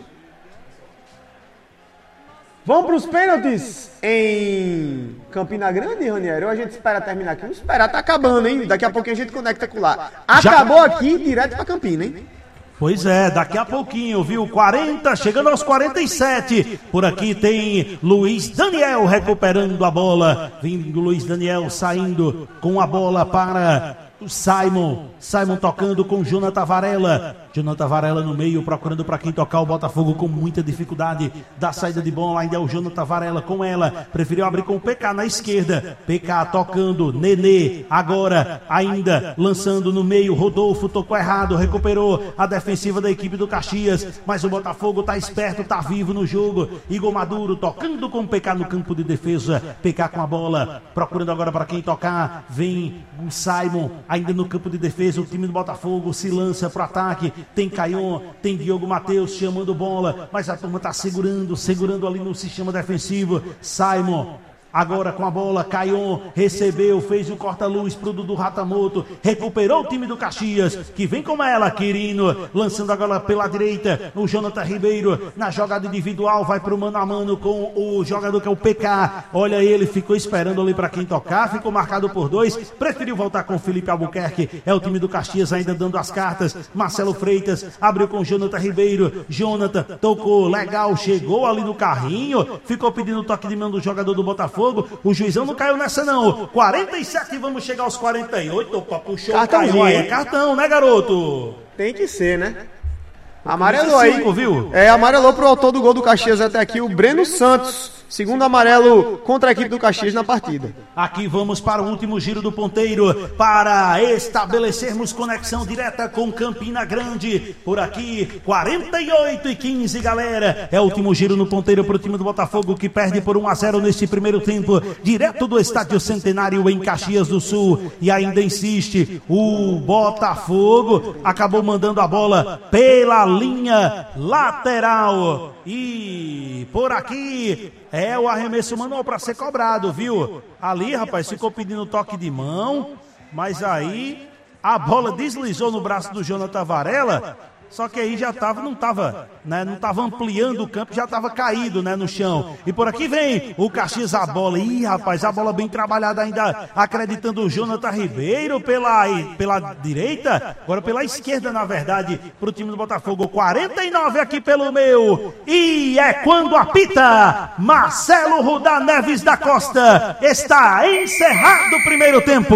Vamos pros pênaltis em Campina Grande, Ranieri? Ou a gente espera terminar aqui? Vamos esperar, tá acabando, hein? Daqui a pouquinho a gente conecta com lá. Acabou aqui, direto pra Campina, hein? Pois é, daqui a pouquinho, viu? 40, chegando aos 47. Por aqui tem Luiz Daniel recuperando a bola. Vindo Luiz Daniel saindo com a bola para O Simon tocando com Jonathan Varela. Jonathan Varela no meio, procurando para quem tocar. O Botafogo com muita dificuldade da saída de bola. Ainda é o Jonathan Varela com ela. Preferiu abrir com o PK na esquerda. PK tocando, Nenê. Agora ainda lançando no meio. Rodolfo tocou errado, recuperou a defensiva da equipe do Caxias. Mas o Botafogo tá esperto, tá vivo no jogo. Igor Maduro tocando com o PK no campo de defesa. PK com a bola, procurando agora para quem tocar. Vem o Simon ainda no campo de defesa. O time do Botafogo se lança pro ataque. Tem Caion, tem Diogo Matheus chamando bola, mas a turma tá segurando ali no sistema defensivo. Simon agora com a bola, Caion recebeu, fez o corta-luz pro Dudu Ratamoto, recuperou o time do Caxias, que vem com ela, Quirino, lançando agora pela direita, o Jonathan Ribeiro, na jogada individual, vai pro mano a mano com o jogador que é o PK, olha ele, ficou esperando ali para quem tocar, ficou marcado por 2, preferiu voltar com o Felipe Albuquerque, é o time do Caxias ainda dando as cartas, Marcelo Freitas, abriu com o Jonathan Ribeiro, Jonathan tocou, legal, chegou ali no carrinho, ficou pedindo o toque de mão do jogador do Botafogo. O juizão não caiu nessa não. 47, vamos chegar aos 48. Opa, puxou o Caion aí. É cartão, né, garoto? Tem que ser, né? Amarelou aí. Viu? Amarelou pro autor do gol do Caxias até aqui, o Breno Santos. Segundo amarelo contra a equipe do Caxias na partida. Aqui vamos para o último giro do ponteiro para estabelecermos conexão direta com Campina Grande. Por aqui, 48-15, galera. É o último giro no ponteiro para o time do Botafogo, que perde por 1-0 neste primeiro tempo, direto do Estádio Centenário em Caxias do Sul. E ainda insiste, o Botafogo acabou mandando a bola pela linha lateral. E por aqui é o arremesso manual para ser cobrado, viu? Ali, rapaz, ficou pedindo toque de mão, mas aí a bola deslizou no braço do Jonathan Varela, só que aí já não estava ampliando o campo, já estava caído, né, no chão. E por aqui vem o Caxias, a bola. Ih, rapaz, a bola bem trabalhada ainda, acreditando o Jonathan Ribeiro pela direita, agora pela esquerda, na verdade, para o time do Botafogo. 49 aqui pelo meu. E é quando apita Marcelo Rudá Neves da Costa. Está encerrado o primeiro tempo.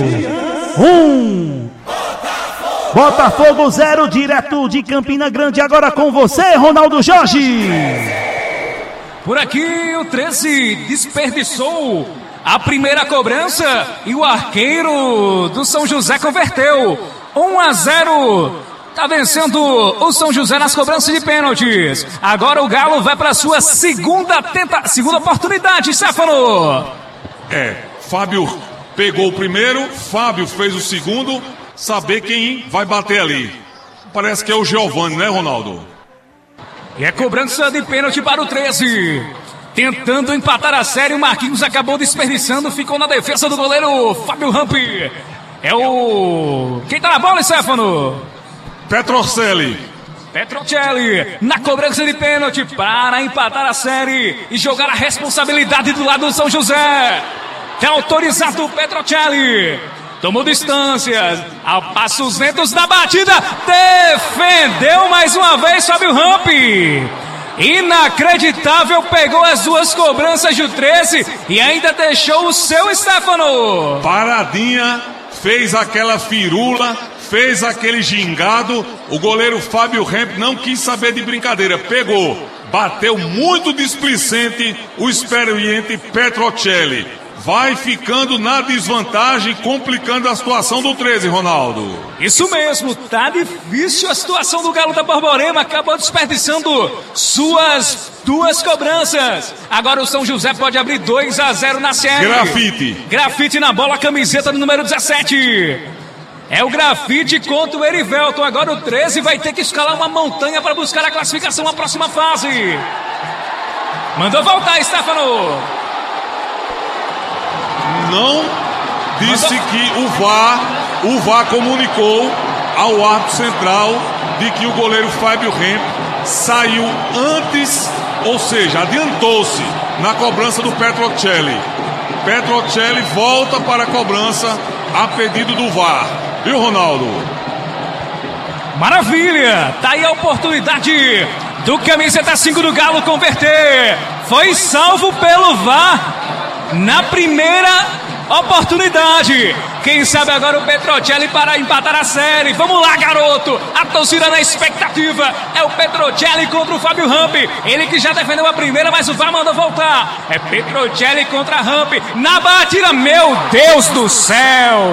Botafogo 0, direto de Campina Grande. Agora com você, Ronaldo Jorge. Por aqui o 13 desperdiçou a primeira cobrança e o arqueiro do São José converteu. 1-0. Tá vencendo o São José nas cobranças de pênaltis. Agora o Galo vai para sua segunda oportunidade, Stefano. Fábio pegou o primeiro, Fábio fez o segundo. Saber quem vai bater ali. Parece que é o Giovani, né, Ronaldo? E é cobrança de pênalti para o 13. Tentando empatar a série, o Marquinhos acabou desperdiçando, ficou na defesa do goleiro Fábio Rampi. Quem tá na bola, Stefano? Petrocelli na cobrança de pênalti para empatar a série e jogar a responsabilidade do lado do São José. É autorizado o Petrocelli. Tomou distâncias, a passos lentos da batida, defendeu mais uma vez Fábio Rampi. Inacreditável, pegou as duas cobranças do 13 e ainda deixou o seu, Stefano. Paradinha, fez aquela firula, fez aquele gingado, o goleiro Fábio Rampi não quis saber de brincadeira, pegou, bateu muito displicente o experiente Petrocelli. Vai ficando na desvantagem, complicando a situação do 13, Ronaldo. Isso mesmo, tá difícil a situação do Galo da Borborema, acabou desperdiçando suas duas cobranças. Agora o São José pode abrir 2-0 na série. Grafite na bola, camiseta do número 17. É o Grafite contra o Erivelton. Agora o 13 vai ter que escalar uma montanha para buscar a classificação na próxima fase. Mandou voltar, Stefano. Não disse que o VAR comunicou ao árbitro central de que o goleiro Fábio Rampi saiu antes, ou seja, adiantou-se na cobrança do Petrocelli. Petrocelli volta para a cobrança a pedido do VAR. Viu, Ronaldo? Maravilha! Tá aí a oportunidade do camiseta 5 do Galo converter. Foi salvo pelo VAR na primeira oportunidade. Quem sabe agora o Petrocelli para empatar a série. Vamos lá, garoto. A torcida na expectativa. É o Petrocelli contra o Fábio Ramp. Ele que já defendeu a primeira, mas o VAR mandou voltar. É Petrocelli contra Ramp. Na batida, meu Deus do céu.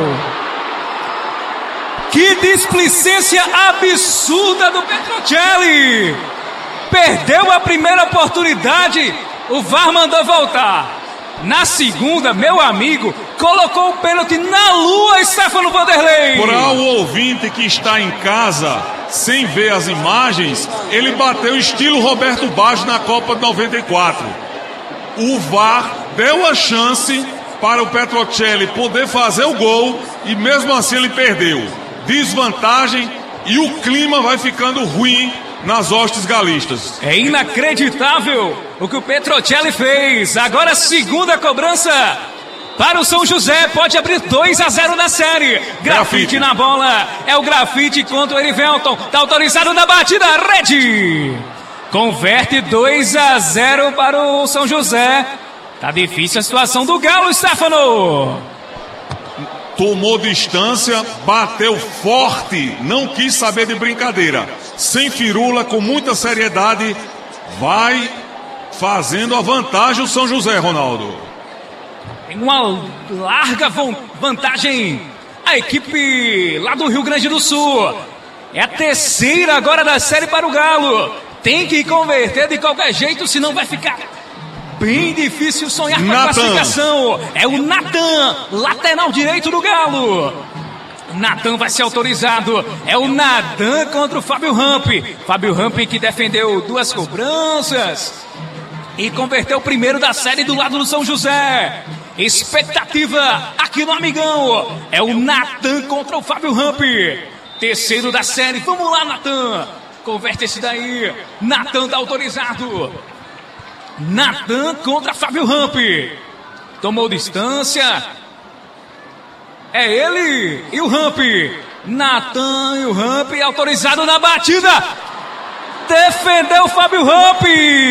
Que displicência absurda do Petrocelli. Perdeu a primeira oportunidade. O VAR mandou voltar. Na segunda, meu amigo, colocou o pênalti na lua, Stefano Vanderlei. Para o ouvinte que está em casa, sem ver as imagens, ele bateu estilo Roberto Baggio na Copa de 94. O VAR deu a chance para o Petrocelli poder fazer o gol e mesmo assim ele perdeu. Desvantagem e o clima vai ficando ruim nas hostes galistas. É inacreditável o que o Petrocelli fez. Agora a segunda cobrança para o São José. Pode abrir 2-0 na série. Grafite na bola. É o Grafite contra o Erivelton. Tá autorizado na batida. Rede. Converte 2-0 para o São José. Tá difícil a situação do Galo, Stefano. Tomou distância, bateu forte, não quis saber de brincadeira. Sem firula, com muita seriedade, vai fazendo a vantagem o São José, Ronaldo. Tem uma larga vantagem a equipe lá do Rio Grande do Sul. É a terceira agora da série para o Galo. Tem que converter de qualquer jeito, senão vai ficar bem difícil sonhar com a classificação. É o Natan, lateral direito do Galo. Natan vai ser autorizado. É o Natan contra o Fábio Ramp. Fábio Ramp que defendeu 2 cobranças e converteu o primeiro da série do lado do São José. Expectativa aqui no Amigão. É o Natan contra o Fábio Ramp. Terceiro da série. Vamos lá, Natan. Converte esse daí. Natan tá autorizado. Natan contra Fábio Ramp. Tomou distância. É ele e o Ramp. Natan e o Ramp autorizado na batida. Defendeu o Fábio Ramp.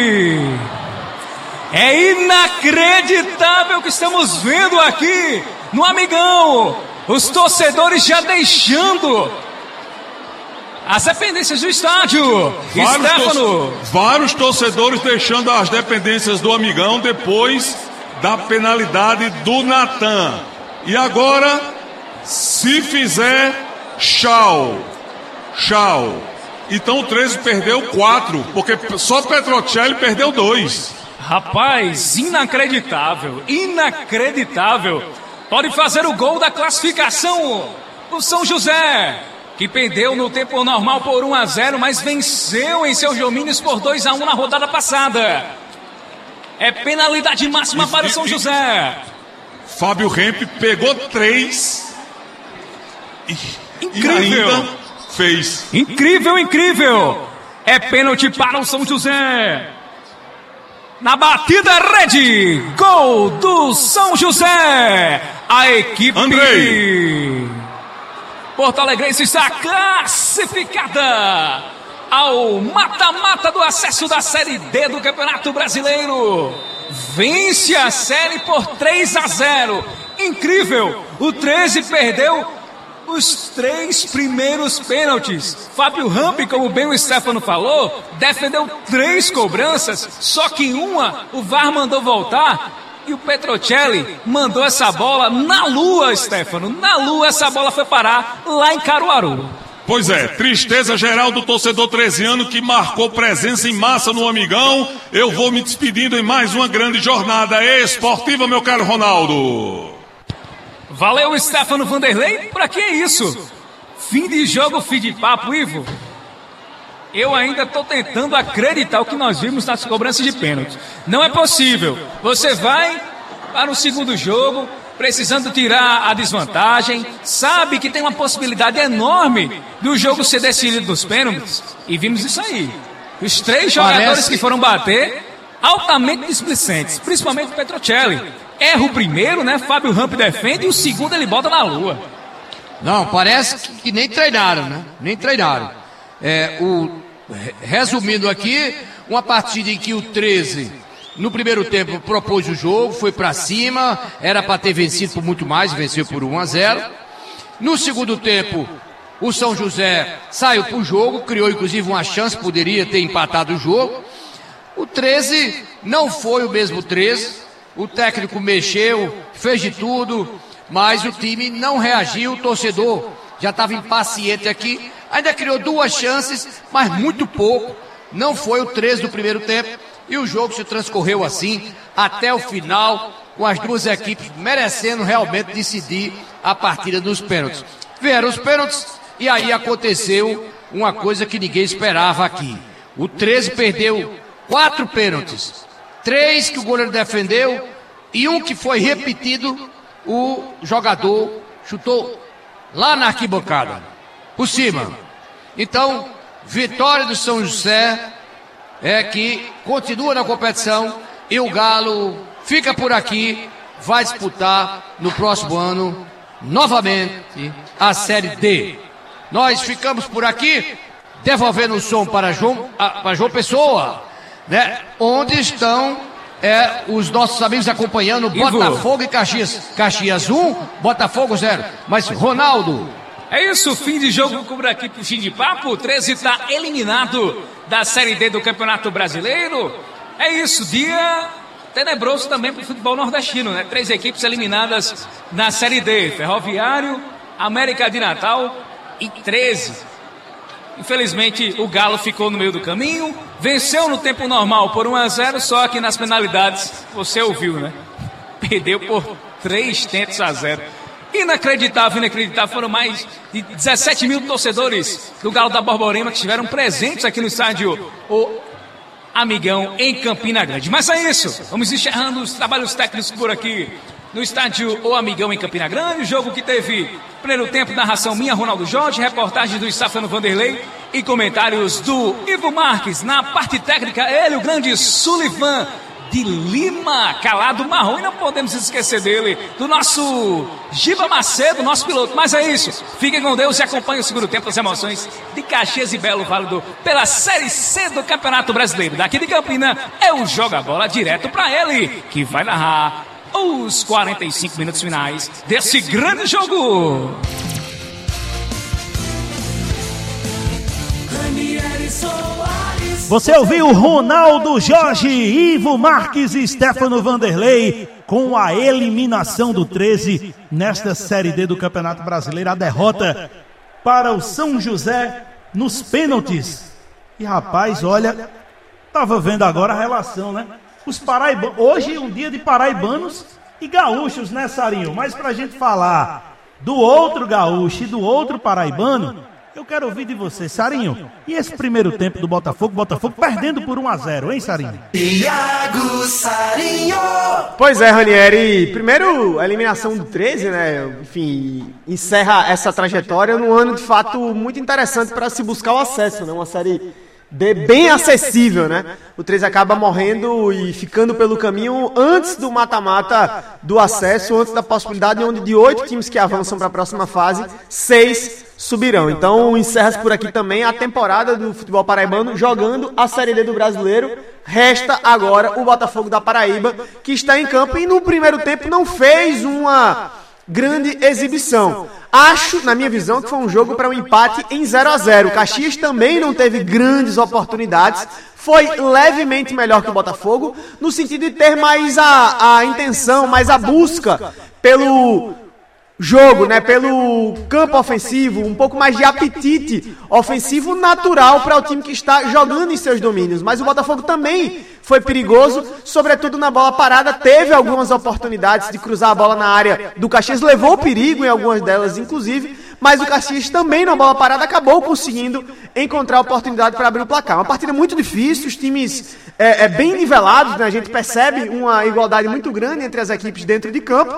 É inacreditável o que estamos vendo aqui no Amigão. Os torcedores já deixando as dependências do estádio. Vários torcedores deixando as dependências do Amigão depois da penalidade do Natan. E agora, se fizer, tchau. Então o 13 perdeu 4, porque só Petrocelli perdeu 2. Rapaz, inacreditável. Pode fazer o gol da classificação o São José, que perdeu no tempo normal por 1-0, mas venceu em seus domínios por 2-1 na rodada passada. É penalidade máxima para o São José. Fábio Ramp pegou 3 incrível. E ainda fez. Incrível. É pênalti para o São José. Na batida, rede. Gol do São José. A equipe porto-alegrense está classificada ao mata-mata do acesso da Série D do Campeonato Brasileiro. Vence a série por 3-0. Incrível. O 13 perdeu os 3 primeiros pênaltis. Fábio Ramp, como bem o Stefano falou, defendeu 3 cobranças, só que uma o VAR mandou voltar. E o Petrocelli mandou essa bola na lua, Stefano. Na lua essa bola foi parar lá em Caruaru. Pois é, tristeza geral do torcedor 13ano que marcou presença em massa no Amigão. Eu vou me despedindo em mais uma grande jornada esportiva, meu caro Ronaldo. Valeu, Stefano Vanderlei. Pra que isso? Fim de jogo, fim de papo, Ivo. Eu ainda estou tentando acreditar o que nós vimos nas cobranças de pênalti. Não é possível. Você vai para o segundo jogo, precisando tirar a desvantagem, sabe que tem uma possibilidade enorme do jogo ser decidido nos pênaltis. E vimos isso aí. Os 3 jogadores que foram bater, altamente displicentes, principalmente o Petrocelli. Erra o primeiro, né? Fábio Ramp defende e o segundo ele bota na lua. Não, parece que nem treinaram, né? Nem treinaram. Resumindo aqui, uma partida em que o 13 no primeiro tempo propôs o jogo, foi para cima, era para ter vencido por muito mais, venceu por 1-0. No segundo tempo, o São José saiu para o jogo, criou inclusive uma chance, poderia ter empatado o jogo. O 13 não foi o mesmo 13, o técnico mexeu, fez de tudo, mas o time não reagiu, o torcedor já estava impaciente aqui, ainda criou 2 chances, mas muito pouco, não foi o 13 do primeiro tempo, e o jogo se transcorreu assim, até o final, com as duas equipes merecendo realmente decidir a partida dos pênaltis. Vieram os pênaltis, e aí aconteceu uma coisa que ninguém esperava aqui. O 13 perdeu 4 pênaltis, 3 que o goleiro defendeu, e um que foi repetido, o jogador chutou lá na arquibancada, por cima. Então, vitória do São José, que continua na competição, e o Galo fica por aqui, vai disputar no próximo ano, novamente, a Série D. Nós ficamos por aqui, devolvendo o som para João Pessoa, né? Onde estão os nossos amigos acompanhando Botafogo e Caxias. Caxias 1, Botafogo 0. Mas Ronaldo... É isso, fim de jogo por aqui pro fim de papo. O 13 está eliminado da Série D do Campeonato Brasileiro. É isso, dia tenebroso também pro futebol nordestino, né? 3 equipes eliminadas na Série D. Ferroviário, América de Natal e 13. Infelizmente, o Galo ficou no meio do caminho, venceu no tempo normal por 1-0, só que nas penalidades, você ouviu, né? Perdeu por 3-0. Inacreditável, foram mais de 17 mil torcedores do Galo da Borborema que estiveram presentes aqui no estádio O Amigão, em Campina Grande. Mas é isso, vamos encerrando os trabalhos técnicos por aqui no estádio O Amigão, em Campina Grande. O jogo que teve primeiro tempo, narração minha, Ronaldo Jorge, reportagem do Stefano Vanderlei e comentários do Ivo Marques. Na parte técnica, ele, o grande Sullivan de Lima, calado marrom, e não podemos esquecer dele, do nosso Giba Macedo, nosso piloto. Mas é isso, fiquem com Deus e acompanhem o segundo tempo, as emoções de Caxias e Belo, válido pela Série C do Campeonato Brasileiro. Daqui de Campina é o Joga Bola direto para ele, que vai narrar os 45 minutos finais desse grande jogo. Você ouviu Ronaldo Jorge, Ivo Marques e Stefano Vanderlei com a eliminação do 13 nesta Série D do Campeonato Brasileiro, a derrota para o São José nos pênaltis. E rapaz, olha, tava vendo agora a relação, né? Os paraibanos, hoje é um dia de paraibanos e gaúchos, né, Sarinho? Mas pra gente falar do outro gaúcho e do outro paraibano, eu quero ouvir de você, Sarinho. E esse primeiro tempo do Botafogo perdendo por 1-0, hein, Sarinho? Thiago Sarinho! Pois é, Ranieri. Primeiro, a eliminação do 13, né? Enfim, encerra essa trajetória num ano, de fato, muito interessante para se buscar o acesso, né? Uma série bem acessível, né? O 13 acaba morrendo e ficando pelo caminho antes do mata-mata do acesso, antes da possibilidade onde de 8 times que avançam para a próxima fase, 6 subirão. Então encerra-se por aqui também a temporada do futebol paraibano jogando a Série D do Brasileiro. Resta agora o Botafogo da Paraíba, que está em campo e no primeiro tempo não fez uma grande exibição. Acho, na minha visão, que foi um jogo para um empate em 0-0. O Caxias também não teve grandes oportunidades, foi levemente melhor que o Botafogo, no sentido de ter mais a intenção, mais a busca pelo jogo, né, pelo campo ofensivo, um pouco mais de apetite ofensivo natural para o time que está jogando em seus domínios. Mas o Botafogo também foi perigoso, sobretudo na bola parada, teve algumas oportunidades de cruzar a bola na área do Caxias, levou perigo em algumas delas, inclusive, mas o Caxias também na bola parada acabou conseguindo encontrar oportunidade para abrir o placar. Uma partida muito difícil, os times bem nivelados, né? A gente percebe uma igualdade muito grande entre as equipes dentro de campo.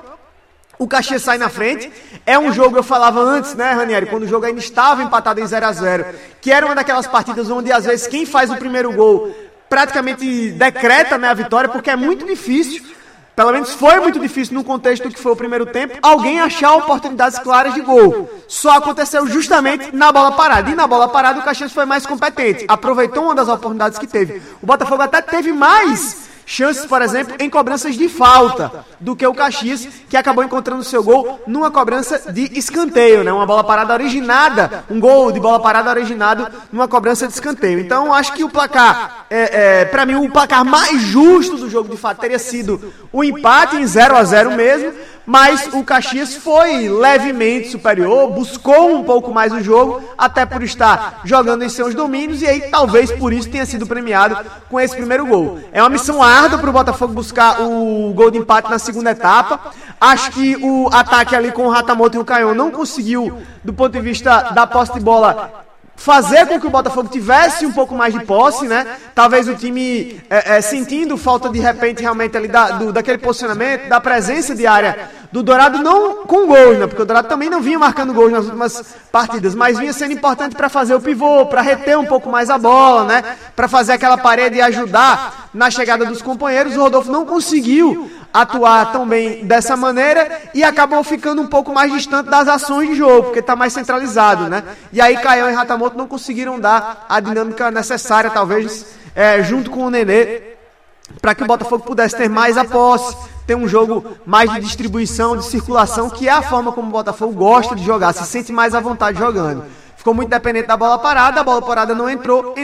O Caxias sai na frente, é um jogo, eu falava antes, né, Ranieri, quando o jogo ainda estava empatado em 0-0, que era uma daquelas partidas onde, às vezes, quem faz o primeiro gol praticamente decreta, né, a vitória, porque é muito difícil, pelo menos foi muito difícil no contexto do que foi o primeiro tempo, alguém achar oportunidades claras de gol. Só aconteceu justamente na bola parada, e na bola parada o Caxias foi mais competente, aproveitou uma das oportunidades que teve. O Botafogo até teve mais chances, por exemplo, em cobranças de falta do que o Caxias, que acabou encontrando seu gol numa cobrança de escanteio, né? Uma bola parada originada, um gol de bola parada originado numa cobrança de escanteio. Então, acho que o placar, para mim, o placar mais justo do jogo, de fato, teria sido o empate em 0-0 mesmo, mas o Caxias foi levemente superior, buscou um pouco mais o jogo, até por estar jogando em seus domínios, e aí talvez por isso tenha sido premiado com esse primeiro gol. É uma missão árdua para o Botafogo buscar o gol de empate na segunda etapa. Acho que o ataque ali com o Ratamoto e o Caion não conseguiu, do ponto de vista da posse de bola, fazer com que o Botafogo tivesse um pouco mais de posse, né? Talvez o time sentindo falta de repente realmente ali daquele posicionamento, da presença de área do Dourado, não com gols, né? Porque o Dourado também não vinha marcando gols nas últimas partidas, mas vinha sendo importante para fazer o pivô, para reter um pouco mais a bola, né? Para fazer aquela parede e ajudar na chegada dos companheiros. O Rodolfo não conseguiu atuar tão bem dessa maneira e acabou ficando um pouco mais distante das ações de jogo, porque está mais centralizado, né? E aí Caião e Ratamoto não conseguiram dar a dinâmica necessária, talvez, junto com o Nenê, para que o Botafogo pudesse ter mais a posse, ter um jogo mais de distribuição, de circulação, que é a forma como o Botafogo gosta de jogar, se sente mais à vontade jogando. Ficou muito dependente da bola parada, a bola parada não entrou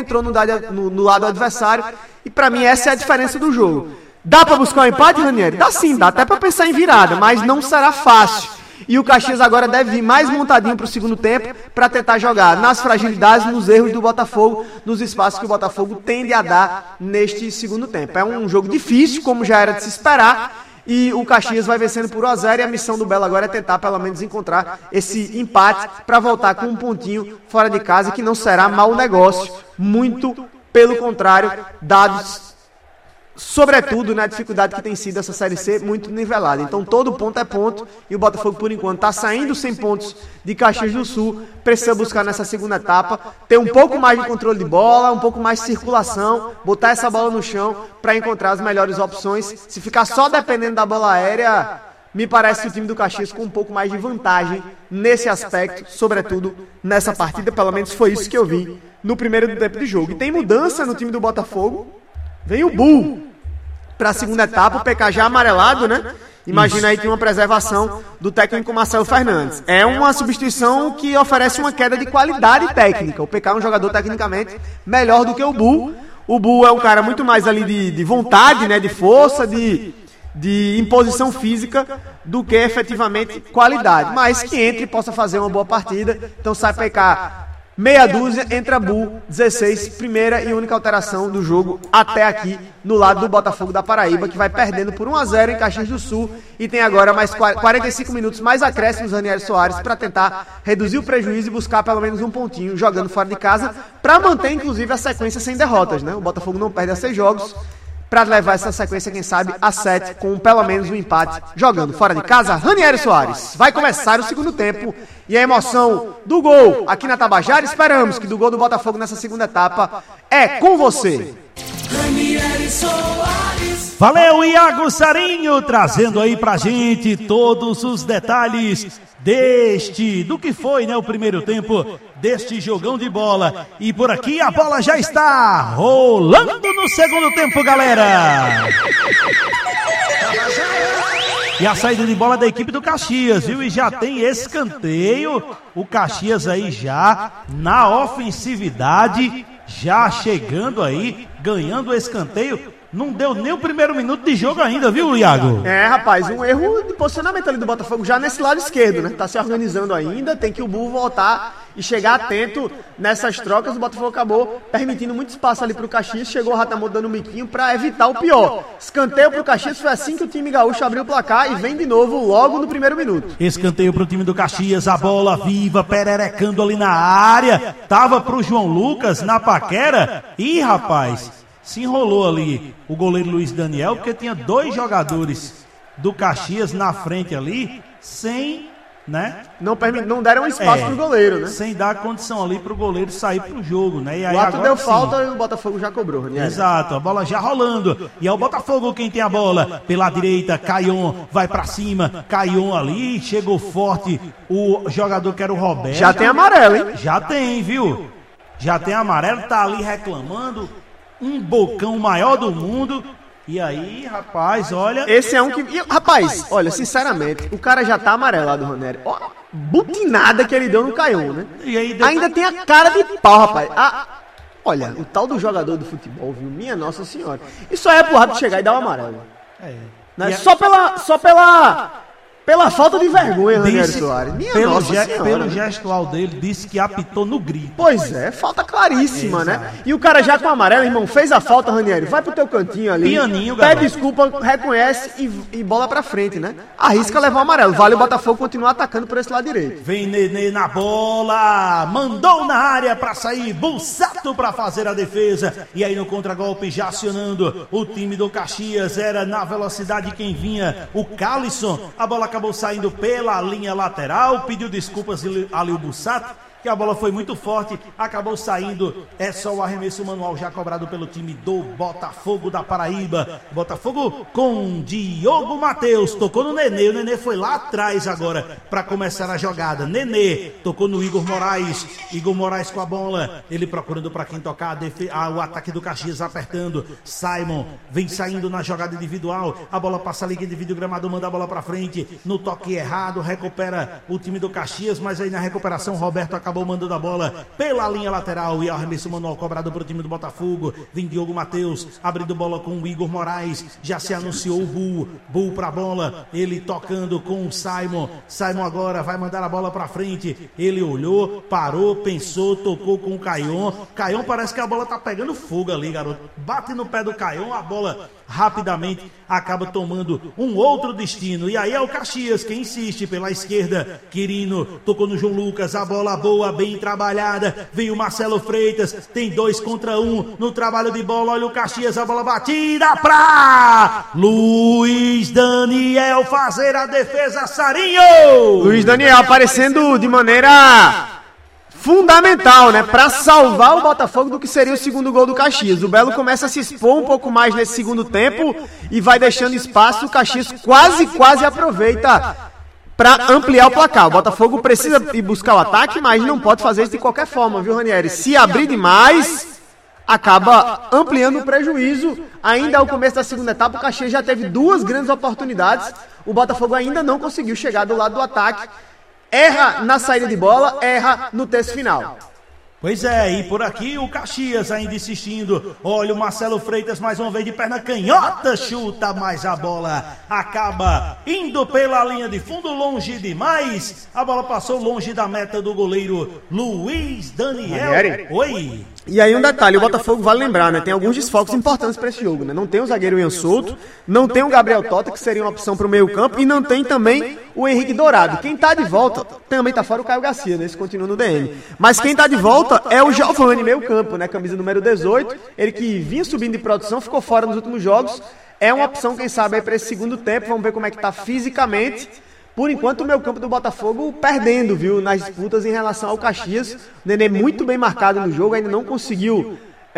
no lado adversário, e para mim essa é a diferença do jogo. Dá para buscar um empate, Ranieri? Dá sim, dá até para pensar em virada, mas não será fácil. E o Caxias agora deve vir mais montadinho para o segundo tempo para tentar jogar nas fragilidades, nos erros do Botafogo, nos espaços que o Botafogo tende a dar neste segundo tempo. É um jogo difícil, como já era de se esperar, e o Caxias vai vencendo por 1-0, e a missão do Belo agora é tentar pelo menos encontrar esse empate para voltar com um pontinho fora de casa, que não será mau negócio, muito pelo contrário, dados sobretudo na dificuldade que tem sido essa Série C, muito nivelada. Então todo ponto é ponto, e o Botafogo por enquanto está saindo sem pontos de Caxias do Sul, precisa buscar nessa segunda etapa, ter um pouco mais de controle de bola, um pouco mais de circulação, botar essa bola no chão para encontrar as melhores opções. Se ficar só dependendo da bola aérea, me parece que o time do Caxias com um pouco mais de vantagem nesse aspecto, sobretudo nessa partida, pelo menos foi isso que eu vi no primeiro tempo de jogo. E tem mudança no time do Botafogo, vem o Bull para a segunda etapa, o PK já amarelado, né? Imagina aí que uma preservação do técnico Marcelo Fernandes. É uma substituição que oferece uma queda de qualidade técnica. O PK é um jogador tecnicamente melhor do que o Bull. O Bull é um cara muito mais ali de vontade, né? De força, de imposição física, do que efetivamente qualidade. Mas que entre e possa fazer uma boa partida. Então sai PK meia dúzia, entra Bull, 16, primeira e única alteração do jogo até aqui no lado do Botafogo da Paraíba, que vai perdendo por 1-0 em Caxias do Sul, e tem agora mais 45 minutos, mais acréscimos, Ranieri Soares, para tentar reduzir o prejuízo e buscar pelo menos um pontinho jogando fora de casa, para manter inclusive a sequência sem derrotas, né? O Botafogo não perde a 6 jogos, para levar essa sequência, quem sabe, a 7, com pelo menos um empate, jogando fora de casa. Ranieri Soares. Vai começar o segundo tempo, e a emoção do gol aqui na Tabajara, esperamos que do gol do Botafogo nessa segunda etapa é com você. Ranieri Soares. Valeu, Iago Sarinho, trazendo aí pra gente todos os detalhes do que foi, né, o primeiro tempo deste jogão de bola. E por aqui a bola já está rolando no segundo tempo, galera. E a saída de bola da equipe do Caxias, viu? E já tem escanteio. O Caxias aí já na ofensividade, já chegando aí, ganhando o escanteio. Não deu nem o primeiro minuto de jogo ainda, viu, Iago? Rapaz, um erro de posicionamento ali do Botafogo já nesse lado esquerdo, né? Tá se organizando ainda, tem que o Bull voltar e chegar atento nessas trocas. O Botafogo acabou permitindo muito espaço ali pro Caxias, chegou o Ratamoto dando um biquinho pra evitar o pior. Escanteio pro Caxias, foi assim que o time gaúcho abriu o placar e vem de novo logo no primeiro minuto. Escanteio pro time do Caxias, a bola viva, pererecando ali na área, tava pro João Lucas na paquera e, rapaz, se enrolou ali o goleiro Luiz Daniel, porque tinha 2 jogadores do Caxias na frente ali, sem, né? Não deram espaço pro goleiro, né? Sem dar condição ali pro goleiro sair pro jogo, né? E aí o ato deu falta e o Botafogo já cobrou, né? Exato, a bola já rolando. E é o Botafogo quem tem a bola. Pela direita, Caion vai pra cima. Caion ali, chegou forte o jogador que era o Roberto. Já tem amarelo, hein? Já tem, viu? Já tem amarelo, tá ali reclamando. Um bocão maior do mundo. E aí, rapaz, olha... Esse é um que... Rapaz, olha, sinceramente, o cara já tá amarelado, Ranieri. Ó, butinada que ele deu no Caion, né? E aí, ainda tem a cara de pau, rapaz. Olha, o tal do jogador do futebol, viu? Minha Nossa Senhora. Isso aí é pro rápido chegar e dar um amarelo. Né? Só pela falta de vergonha, Ranieri Soares. Pelo gestual dele, disse que apitou no grito. Pois é, falta claríssima, né? E o cara já com amarelo, irmão, fez a falta, Ranieri. Vai pro teu cantinho ali. Pianinho, pede desculpa, reconhece e bola pra frente, né? Arrisca levar o amarelo. Vale o Botafogo continuar atacando por esse lado direito. Vem Nenê na bola. Mandou na área pra sair. Bussato pra fazer a defesa. E aí no contragolpe já acionando o time do Caxias. Era na velocidade quem vinha. O Calisson. A bola acabou saindo pela linha lateral, pediu desculpas ali o Bussato, que a bola foi muito forte, acabou saindo, é só o arremesso manual já cobrado pelo time do Botafogo da Paraíba. Botafogo com Diogo Matheus, tocou no Nenê, o Nenê foi lá atrás agora para começar a jogada. Nenê tocou no Igor Moraes com a bola, ele procurando para quem tocar, o ataque do Caxias apertando. Simon vem saindo na jogada individual, a bola passa ali de vídeo gramado, manda a bola para frente, no toque errado, recupera o time do Caxias, mas aí na recuperação Roberto acabou mandando a bola pela linha lateral e arremesso manual cobrado para o time do Botafogo. Vem Diogo Matheus, abrindo bola com o Igor Moraes, já se anunciou o Bull para a bola, ele tocando com o Simon agora vai mandar a bola para frente, ele olhou, parou, pensou, tocou com o Caion parece que a bola tá pegando fogo ali, garoto, bate no pé do Caion, a bola rapidamente acaba tomando um outro destino, e aí é o Caxias que insiste pela esquerda. Quirino tocou no João Lucas, a bola boa, bem trabalhada, vem o Marcelo Freitas, tem 2 contra 1 no trabalho de bola, olha o Caxias, a bola batida pra Luiz Daniel fazer a defesa, Sarinho! Luiz Daniel aparecendo de maneira fundamental, né, para salvar o Botafogo do que seria o segundo gol do Caxias. O Belo começa a se expor um pouco mais nesse segundo tempo e vai deixando espaço, o Caxias quase aproveita para ampliar o placar. O Botafogo precisa ir buscar o ataque, mas não pode fazer isso de qualquer forma, viu, Ranieri? Se abrir demais, acaba ampliando o prejuízo. Ainda ao começo da segunda etapa, o Caxias já teve 2 grandes oportunidades, o Botafogo ainda não conseguiu chegar do lado do ataque. Erra na saída de bola, erra no terço final. Pois é, e por aqui o Caxias ainda insistindo. Olha o Marcelo Freitas mais uma vez de perna canhota, chuta, mas a bola acaba indo pela linha de fundo, longe demais. A bola passou longe da meta do goleiro Luiz Daniel. Oi. E aí um detalhe, o Botafogo, vale lembrar, né, tem alguns desfalques importantes para esse jogo, né? Não tem o zagueiro Ian Souto, não tem o Gabriel Tota, que seria uma opção para o meio campo, e não tem também o Henrique Dourado. Quem tá de volta, também tá fora o Caio Garcia, né? Esse continua no DM. Mas quem tá de volta é o Giovani, meio campo, né? Camisa número 18, ele que vinha subindo de produção, ficou fora nos últimos jogos. É uma opção, quem sabe, aí para esse segundo tempo, vamos ver como é que tá fisicamente. Por enquanto, o meio campo do Botafogo perdendo, viu, nas disputas em relação ao Caxias. O Nenê muito bem marcado no jogo, ainda não conseguiu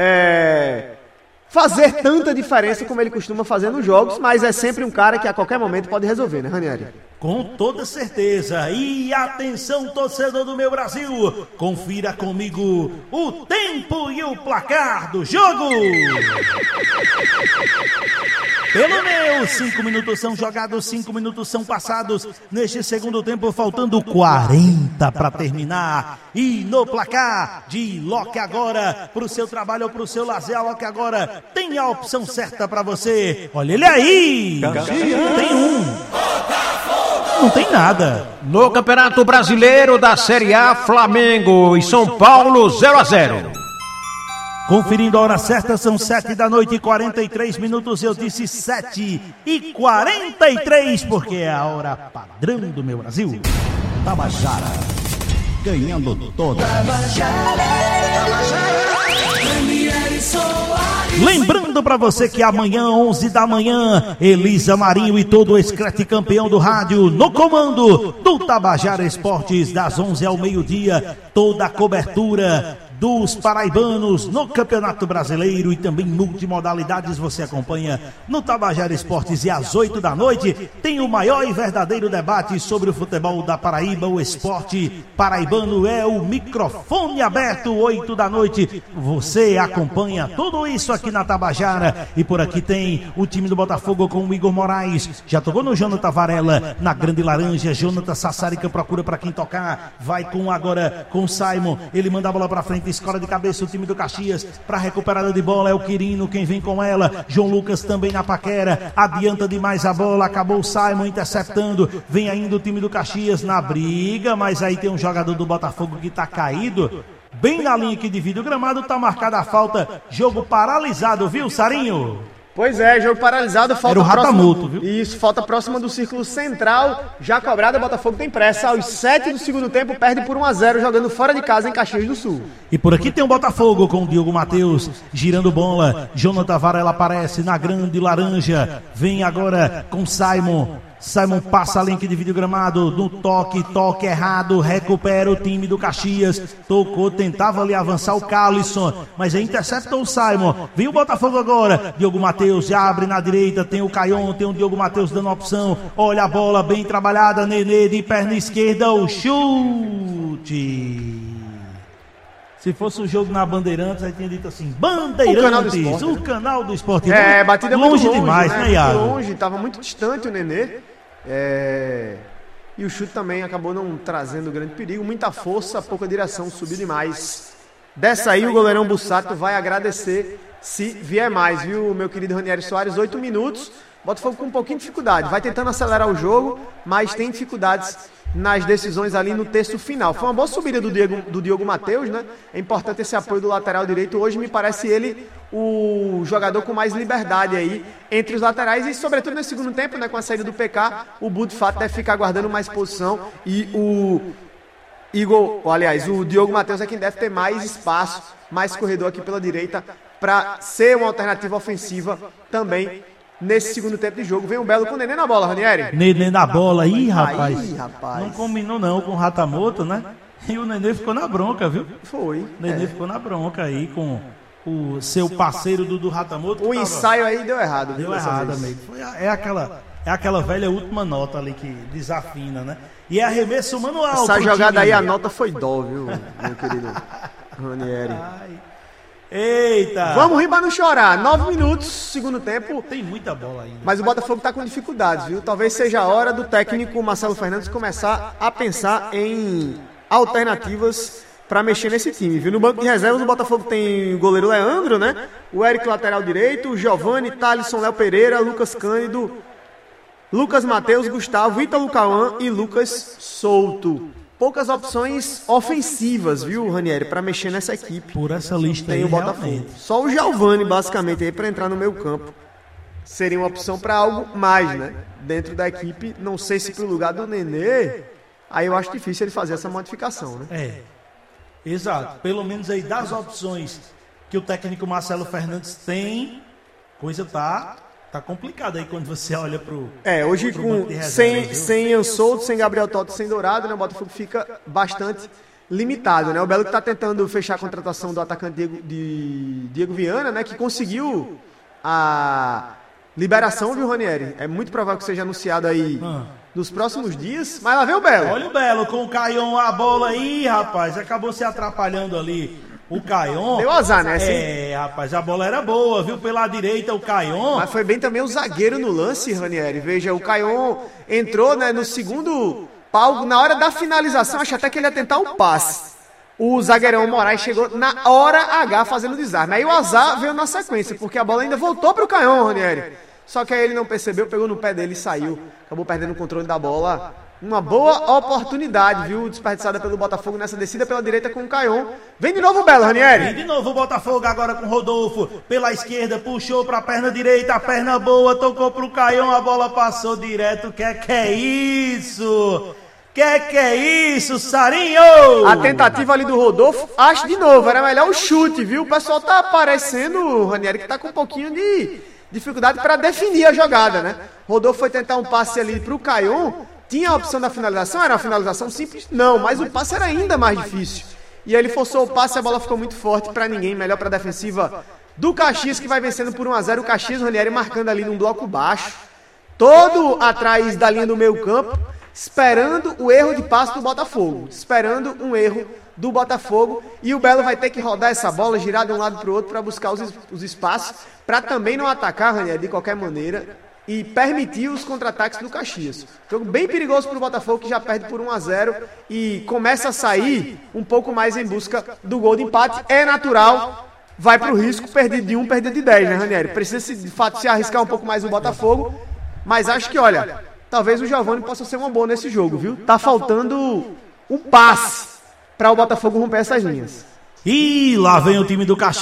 fazer tanta diferença como ele costuma fazer nos jogos, mas é sempre um cara que a qualquer momento pode resolver, né, Ranieri? Com toda certeza. E atenção, torcedor do meu Brasil, confira comigo o tempo e o placar do jogo. Pelo meu, 5 minutos são jogados, 5 minutos são passados neste segundo tempo, faltando 40 para terminar. E no placar, de Loque agora, para o seu trabalho ou para o seu lazer, a Loque agora tem a opção certa para você. Olha ele aí, tem não tem nada. No Campeonato Brasileiro da Série A, Flamengo e São Paulo 0-0. Conferindo a hora certa, são 7h43, eu disse 7h43, porque é a hora padrão do meu Brasil. Tabajara, ganhando toda. Lembrando para você que amanhã, 11 da manhã, Elisa Marinho e todo o Escrete campeão do rádio no comando do Tabajara Esportes, das 11 ao meio-dia, toda a cobertura dos paraibanos no Campeonato Brasileiro e também multimodalidades você acompanha no Tabajara Esportes. E às 8 da noite tem o maior e verdadeiro debate sobre o futebol da Paraíba, o esporte paraibano. É o microfone aberto, 8 da noite. Você acompanha tudo isso aqui na Tabajara. E por aqui tem o time do Botafogo com o Igor Moraes. Já tocou no Jonathan Varela, na Grande Laranja. Jonathan Sassarica procura para quem tocar. Vai agora com o Simon. Ele manda a bola para frente, escola de cabeça o time do Caxias. Para recuperada de bola é o Quirino quem vem com ela. João Lucas também na paquera. Adianta demais a bola. Acabou o Simon interceptando. Vem ainda o time do Caxias na briga. Mas aí tem um jogador do Botafogo que tá caído. Bem na linha que divide o gramado. Tá marcada a falta. Jogo paralisado, viu, Sarinho? Pois é, jogo paralisado, falta era o Ratamoto, viu? Isso, falta próxima do círculo central, já cobrada, o Botafogo tem pressa. Aos 7 do segundo tempo, perde por 1-0, jogando fora de casa em Caxias do Sul. E por aqui tem o Botafogo com o Diogo Matheus, girando bola. Jonathan Varela aparece na Grande Laranja, vem agora com Simon. Simon passa a linha que divide o gramado, no toque errado, recupera o time do Caxias, tocou, tentava ali avançar o Carlisson, mas aí interceptou o Simon, vem o Botafogo agora, Diogo Matheus já abre na direita, tem o Caion, tem o Diogo Matheus dando opção, olha a bola bem trabalhada, Nenê de perna esquerda, o chute. Se fosse o jogo na Bandeirantes, aí tinha dito assim, Bandeirantes, o canal do esporte. Batida longe muito demais, né, Iago? Longe, estava muito distante o Nenê. E o chute também acabou não trazendo grande perigo. Muita força, pouca direção, subiu demais. Dessa aí o goleirão Bussato vai agradecer se vier mais, viu, meu querido Ranieri Soares? 8 minutos, Botafogo com um pouquinho de dificuldade. Vai tentando acelerar o jogo, mas tem dificuldades nas decisões ali no terço final. Foi uma boa subida do Diogo Matheus, né? É importante esse apoio do lateral direito. Hoje me parece ele o jogador com mais liberdade aí entre os laterais e sobretudo nesse segundo tempo, né? Com a saída do PK, o Bu de fato deve ficar guardando mais posição e o Diogo Matheus é quem deve ter mais espaço, mais corredor aqui pela direita para ser uma alternativa ofensiva também. Nesse segundo tempo de jogo, vem um belo com o Nenê na bola, Ranieri. Nenê na bola, rapaz. Não combinou não com o Ratamoto, né? E o Nenê ficou na bronca, viu? Foi. Nenê ficou na bronca aí com o seu parceiro do Ratamoto. O ensaio aí deu errado. Deu errado, amigo. É aquela velha última nota ali que desafina, né? E é arremesso manual. Essa jogada aí, a nota foi dó, viu, meu querido Ranieri. Eita! Vamos rir pra não chorar. 9 minutos, segundo tempo. Tem muita bola ainda. Mas o Botafogo tá com dificuldades, viu? Talvez seja a hora do técnico Marcelo Fernandes começar a pensar em alternativas para mexer nesse time, viu? No banco de reservas o Botafogo tem o goleiro Leandro, né? O Eric lateral direito, o Giovani, Thalisson, Léo Pereira, Lucas Cândido, Lucas Matheus, Gustavo, Ítalo Cauã e Lucas Souto. Poucas opções ofensivas, viu, Ranieri, para mexer nessa equipe. Por essa lista tem aí, o Botafogo. Realmente. Só o Giovani, basicamente, aí para entrar no meio campo. Seria uma opção para algo mais, né? Dentro da equipe, não sei se pro lugar do Nenê, aí eu acho difícil ele fazer essa modificação, né? Exato. Pelo menos aí das opções que o técnico Marcelo Fernandes tem, coisa tá complicada aí quando você olha pro... hoje pro sem Ian Souto, sem Gabriel Toto, sem Dourado, né? O Botafogo fica bastante limitado, né? O Belo que tá tentando fechar a contratação do atacante Diego Viana, né? Que conseguiu a liberação, viu, Ranieri? É muito provável que seja anunciado aí nos próximos dias, mas lá vem o Belo. Olha o Belo com o Caion, a bola aí, rapaz, acabou se atrapalhando ali. O Caion... Deu azar, né? Rapaz, a bola era boa, viu? Pela direita o Caion... Mas foi bem também o zagueiro no lance, Ranieri. Veja, o Caion entrou, né, no segundo pau, na hora da finalização, acho até que ele ia tentar um passe. O zagueirão Moraes chegou na hora H fazendo desarme. Aí o azar veio na sequência, porque a bola ainda voltou pro Caion, Ranieri. Só que aí ele não percebeu, pegou no pé dele e saiu. Acabou perdendo o controle da bola. Uma boa oportunidade, viu? Desperdiçada pelo Botafogo nessa descida pela direita com o Caion. Vem de novo o Belo, Ranieri. Vem de novo o Botafogo agora com o Rodolfo. Pela esquerda, puxou pra perna direita, a perna boa, tocou pro Caion, a bola passou direto. Que é isso? Que é isso, Sarinho? A tentativa ali do Rodolfo, acho de novo, era melhor o chute, viu? O pessoal tá aparecendo, Ranieri, que tá com um pouquinho de dificuldade para definir a jogada, né? Rodolfo foi tentar um passe ali pro Caion. Tinha a opção da finalização? Era uma finalização simples? Não, mas o passe era ainda mais difícil. e ele forçou o passe, a bola ficou muito forte para ninguém, melhor para a defensiva do Caxias, que vai vencendo por 1-0. O Caxias, Ranieri, marcando ali num bloco baixo, todo atrás da linha do meio campo, esperando o erro de passe do Botafogo, esperando um erro do Botafogo, e o Belo vai ter que rodar essa bola, girar de um lado para o outro para buscar os espaços, para também não atacar, Ranieri, de qualquer maneira, e permitir os contra-ataques do Caxias. Jogo bem perigoso para o Botafogo, que já perde por 1-0 e começa a sair um pouco mais em busca do gol de empate. É natural, vai para o risco, perder de 1, perder de 10, né, Ranieri? Precisa, de fato, se arriscar um pouco mais o Botafogo, mas acho que, olha, talvez o Giovani possa ser uma boa nesse jogo, viu? Tá faltando um passe para o Botafogo romper essas linhas. E lá vem o time do Caxias.